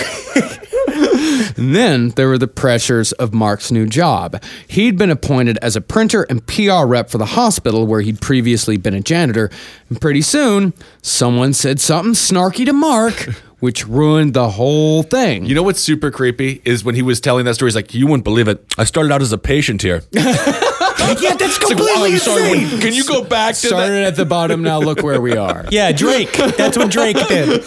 And then there were the pressures of Mark's new job. He'd been appointed as a printer and PR rep for the hospital where he'd previously been a janitor. And pretty soon, someone said something snarky to Mark, which ruined the whole thing. You know what's super creepy is when he was telling that story, he's like, you wouldn't believe it. I started out as a patient here. Yeah, that's It's like, completely wow, I'm sorry. insane. Can you go back to Started that? at the bottom, now look where we are. Yeah, Drake. That's what Drake did.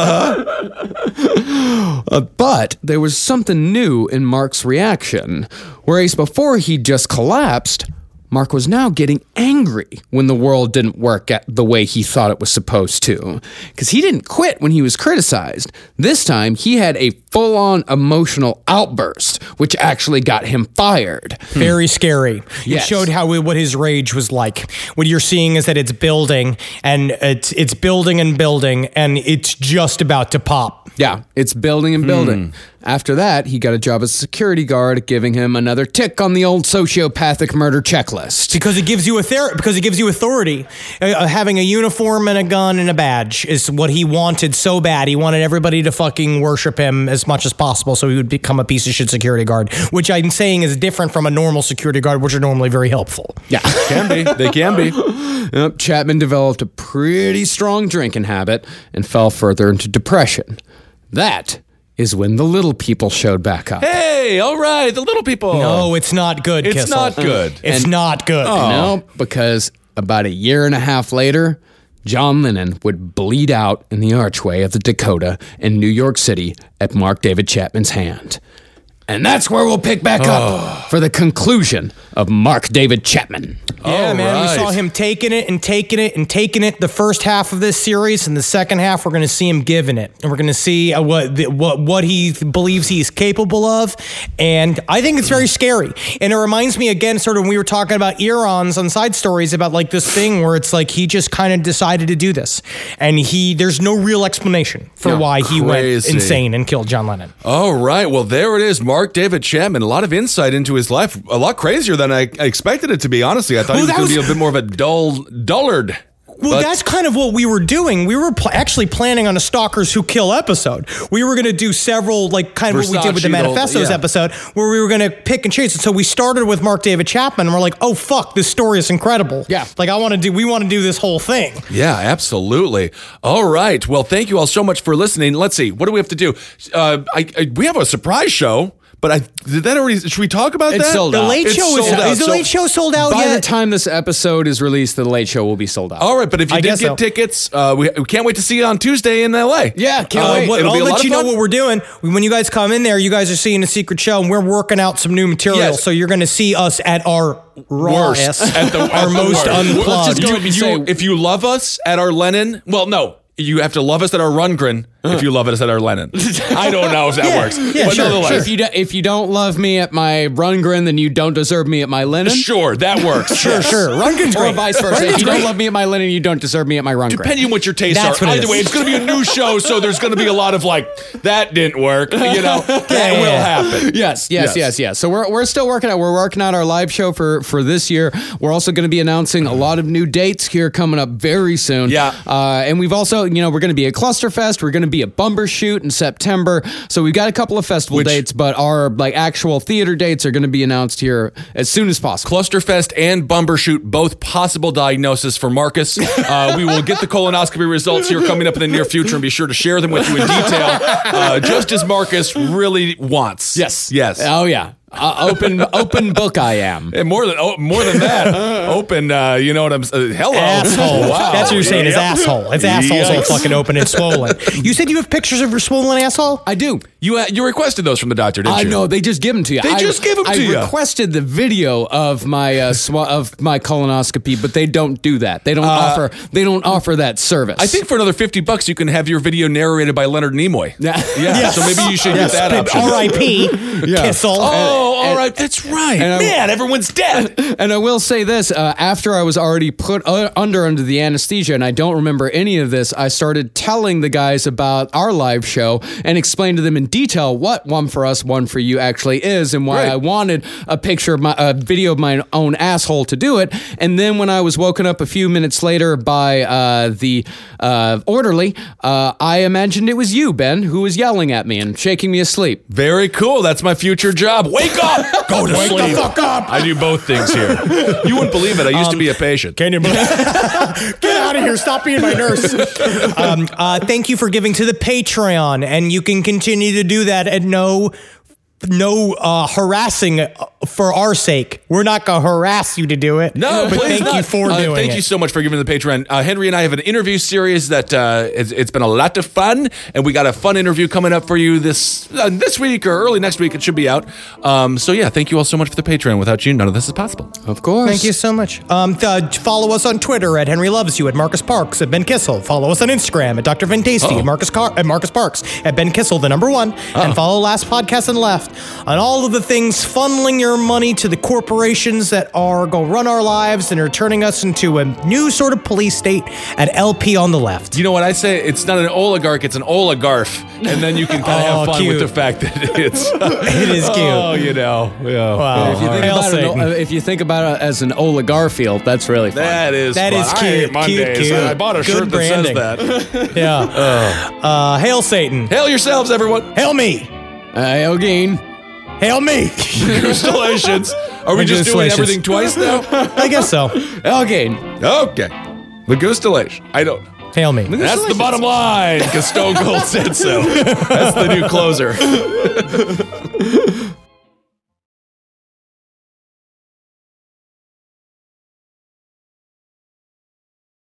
But there was something new in Mark's reaction. Whereas before he just collapsed, Mark was now getting angry when the world didn't work at the way he thought it was supposed to. Because he didn't quit when he was criticized. This time, he had a full-on emotional outburst, which actually got him fired. Very scary. Yes. It showed what his rage was like. What you're seeing is that it's building, and it's building and building, and it's just about to pop. Yeah, it's building and building. After that, he got a job as a security guard, giving him another tick on the old sociopathic murder checklist. loyalist. Because it gives you authority. Having a uniform and a gun and a badge is what he wanted so bad. He wanted everybody to fucking worship him as much as possible, so he would become a piece of shit security guard, which I'm saying is different from a normal security guard, which are normally very helpful. Yeah. Can be. They can be. Yep, Chapman developed a pretty strong drinking habit and fell further into depression. That is when the little people showed back up. Hey, all right, the little people. No, it's not good, It's Kissel. not good. It's not good. No, because about a year and a half later, John Lennon would bleed out in the archway of the Dakota in New York City at Mark David Chapman's hand. And that's where we'll pick back up for the conclusion of Mark David Chapman. Yeah, All man, we right. saw him taking it the first half of this series, and the second half we're going to see him giving it, and we're going to see what he believes he's capable of, and I think it's very scary. And it reminds me again, sort of when we were talking about Earons on Side Stories about like this thing where it's like he just kind of decided to do this, and there's no real explanation for why he went crazy. insane and killed John Lennon. All right, well, there it is. Mark David Chapman, a lot of insight into his life, a lot crazier than I expected it to be, honestly. I thought he was going to be a bit more of a dullard. Well, that's kind of what we were doing. We were actually planning on a Stalkers Who Kill episode. We were going to do several, like kind of what we did with the Versace, Manifestos yeah. episode, where we were going to pick and choose. And so we started with Mark David Chapman, and we're like, oh, fuck, this story is incredible. Yeah. Like, we want to do this whole thing. Yeah, absolutely. All right. Well, thank you all so much for listening. Let's see. What do we have to do? We have a surprise show, but did that already? Should we talk about It's that? sold The out. Late It's Show sold out. is the So- Late Show sold out By yet? the time this episode is released, the Late Show will be sold out. All right, but if you I did guess get so. tickets, we can't wait to see you on Tuesday in LA. Yeah, can't wait. It'll be I'll a lot let of you know fun. what we're doing. When you guys come in there, you guys are seeing a secret show, and we're working out some new material. Yes. So you're going to see us at our rawest, At our most worst. unplugged. Let's just go ahead and say- If you love us at our Lennon, well, no. You have to love us at our Rundgren if you love us at our Lennon. I don't know if that works. yeah, but sure, nonetheless, If you don't love me at my Rundgren, then you don't deserve me at my Lennon. sure, that works. Sure. Rundgren's Or great. vice versa. If Rundgren's you great. don't love me at my Lennon, you don't deserve me at my Rundgren. Depending on what your tastes That's are. what it Either is. way, it's going to be a new show, so there's going to be a lot of like, that didn't work. You know, that yeah. will happen. Yes. So we're still working out. We're working out our live show for this year. We're also going to be announcing a lot of new dates here coming up very soon. Yeah. And we've also, we're going to be at Clusterfest. We're going to be at Bumbershoot in September. So we've got a couple of festival dates, but our like actual theater dates are going to be announced here as soon as possible. Clusterfest and Bumbershoot, both possible diagnoses for Marcus. We will get the colonoscopy results here coming up in the near future and be sure to share them with you in detail, just as Marcus really wants. Yes. Yes. Oh yeah. Open book I am. And more than that, open. You know what I'm saying? Hello, Asshole. Wow. That's what you're saying is Yep. asshole. It's asshole's all Yikes. fucking open and swollen. You said you have pictures of your swollen asshole? I do. You requested those from the doctor, didn't I you? know they just give them to you. They just give 'em to you. I requested the video of my of my colonoscopy, but they don't do that. They don't offer. They don't offer that service. I think for another $50 you can have your video narrated by Leonard Nimoy. Yeah. Yeah. So maybe you should get that option. R.I.P. Kissel. Oh, all right. That's right. and I- Man, everyone's dead. And I will say this: after I was already put under the anesthesia, and I don't remember any of this, I started telling the guys about our live show and explained to them in detail what One for Us, One for You actually is, and why Right. I wanted a picture of a video of my own asshole to do it. And then when I was woken up a few minutes later by the orderly, I imagined it was you, Ben, who was yelling at me and shaking me asleep. Very cool. That's my future job. Wake up. Go to sleep. Wake the fuck up. I do both things here. You wouldn't believe it. I used to be a patient. Can you believe? Get out of here. Stop being my nurse. Thank you for giving to the Patreon, and you can continue to do that at no harassing for our sake. We're not going to harass you to do it. No, but please thank not. you for doing it. Thank you so much for giving the Patreon. Henry and I have an interview series that it's been a lot of fun, and we got a fun interview coming up for you this week or early next week. It should be out. So yeah, thank you all so much for the Patreon. Without you, none of this is possible. Of course. Thank you so much. Follow us on Twitter at Henry Loves You, at Marcus Parks, at Ben Kissel. Follow us on Instagram at Dr. Van Tasty, at Marcus Parks, at Ben Kissel, the number one, and follow Last Podcast on the Left on all of the things funneling your their money to the corporations that are going to run our lives and are turning us into a new sort of police state at LP on the left. You know what I say? It's not an oligarch, it's an oligarch. And then you can kind of have fun cute. with the fact that it's... It is cute. Oh, you know. Yeah. Wow. If you think about it as an oligarchield, that's really fun. That is That fun. is I cute, hate Mondays. cute. I bought a Good shirt branding. that says that. Yeah. Hail Satan. Hail yourselves, everyone. Hail me. Eugene. Hail me. Congratulations. Are we just doing Congratulations. everything twice now? I guess so. Eugene. Okay. Legustalation. I don't know. Hail me. That's the bottom line, because Stone Cold said so. That's the new closer.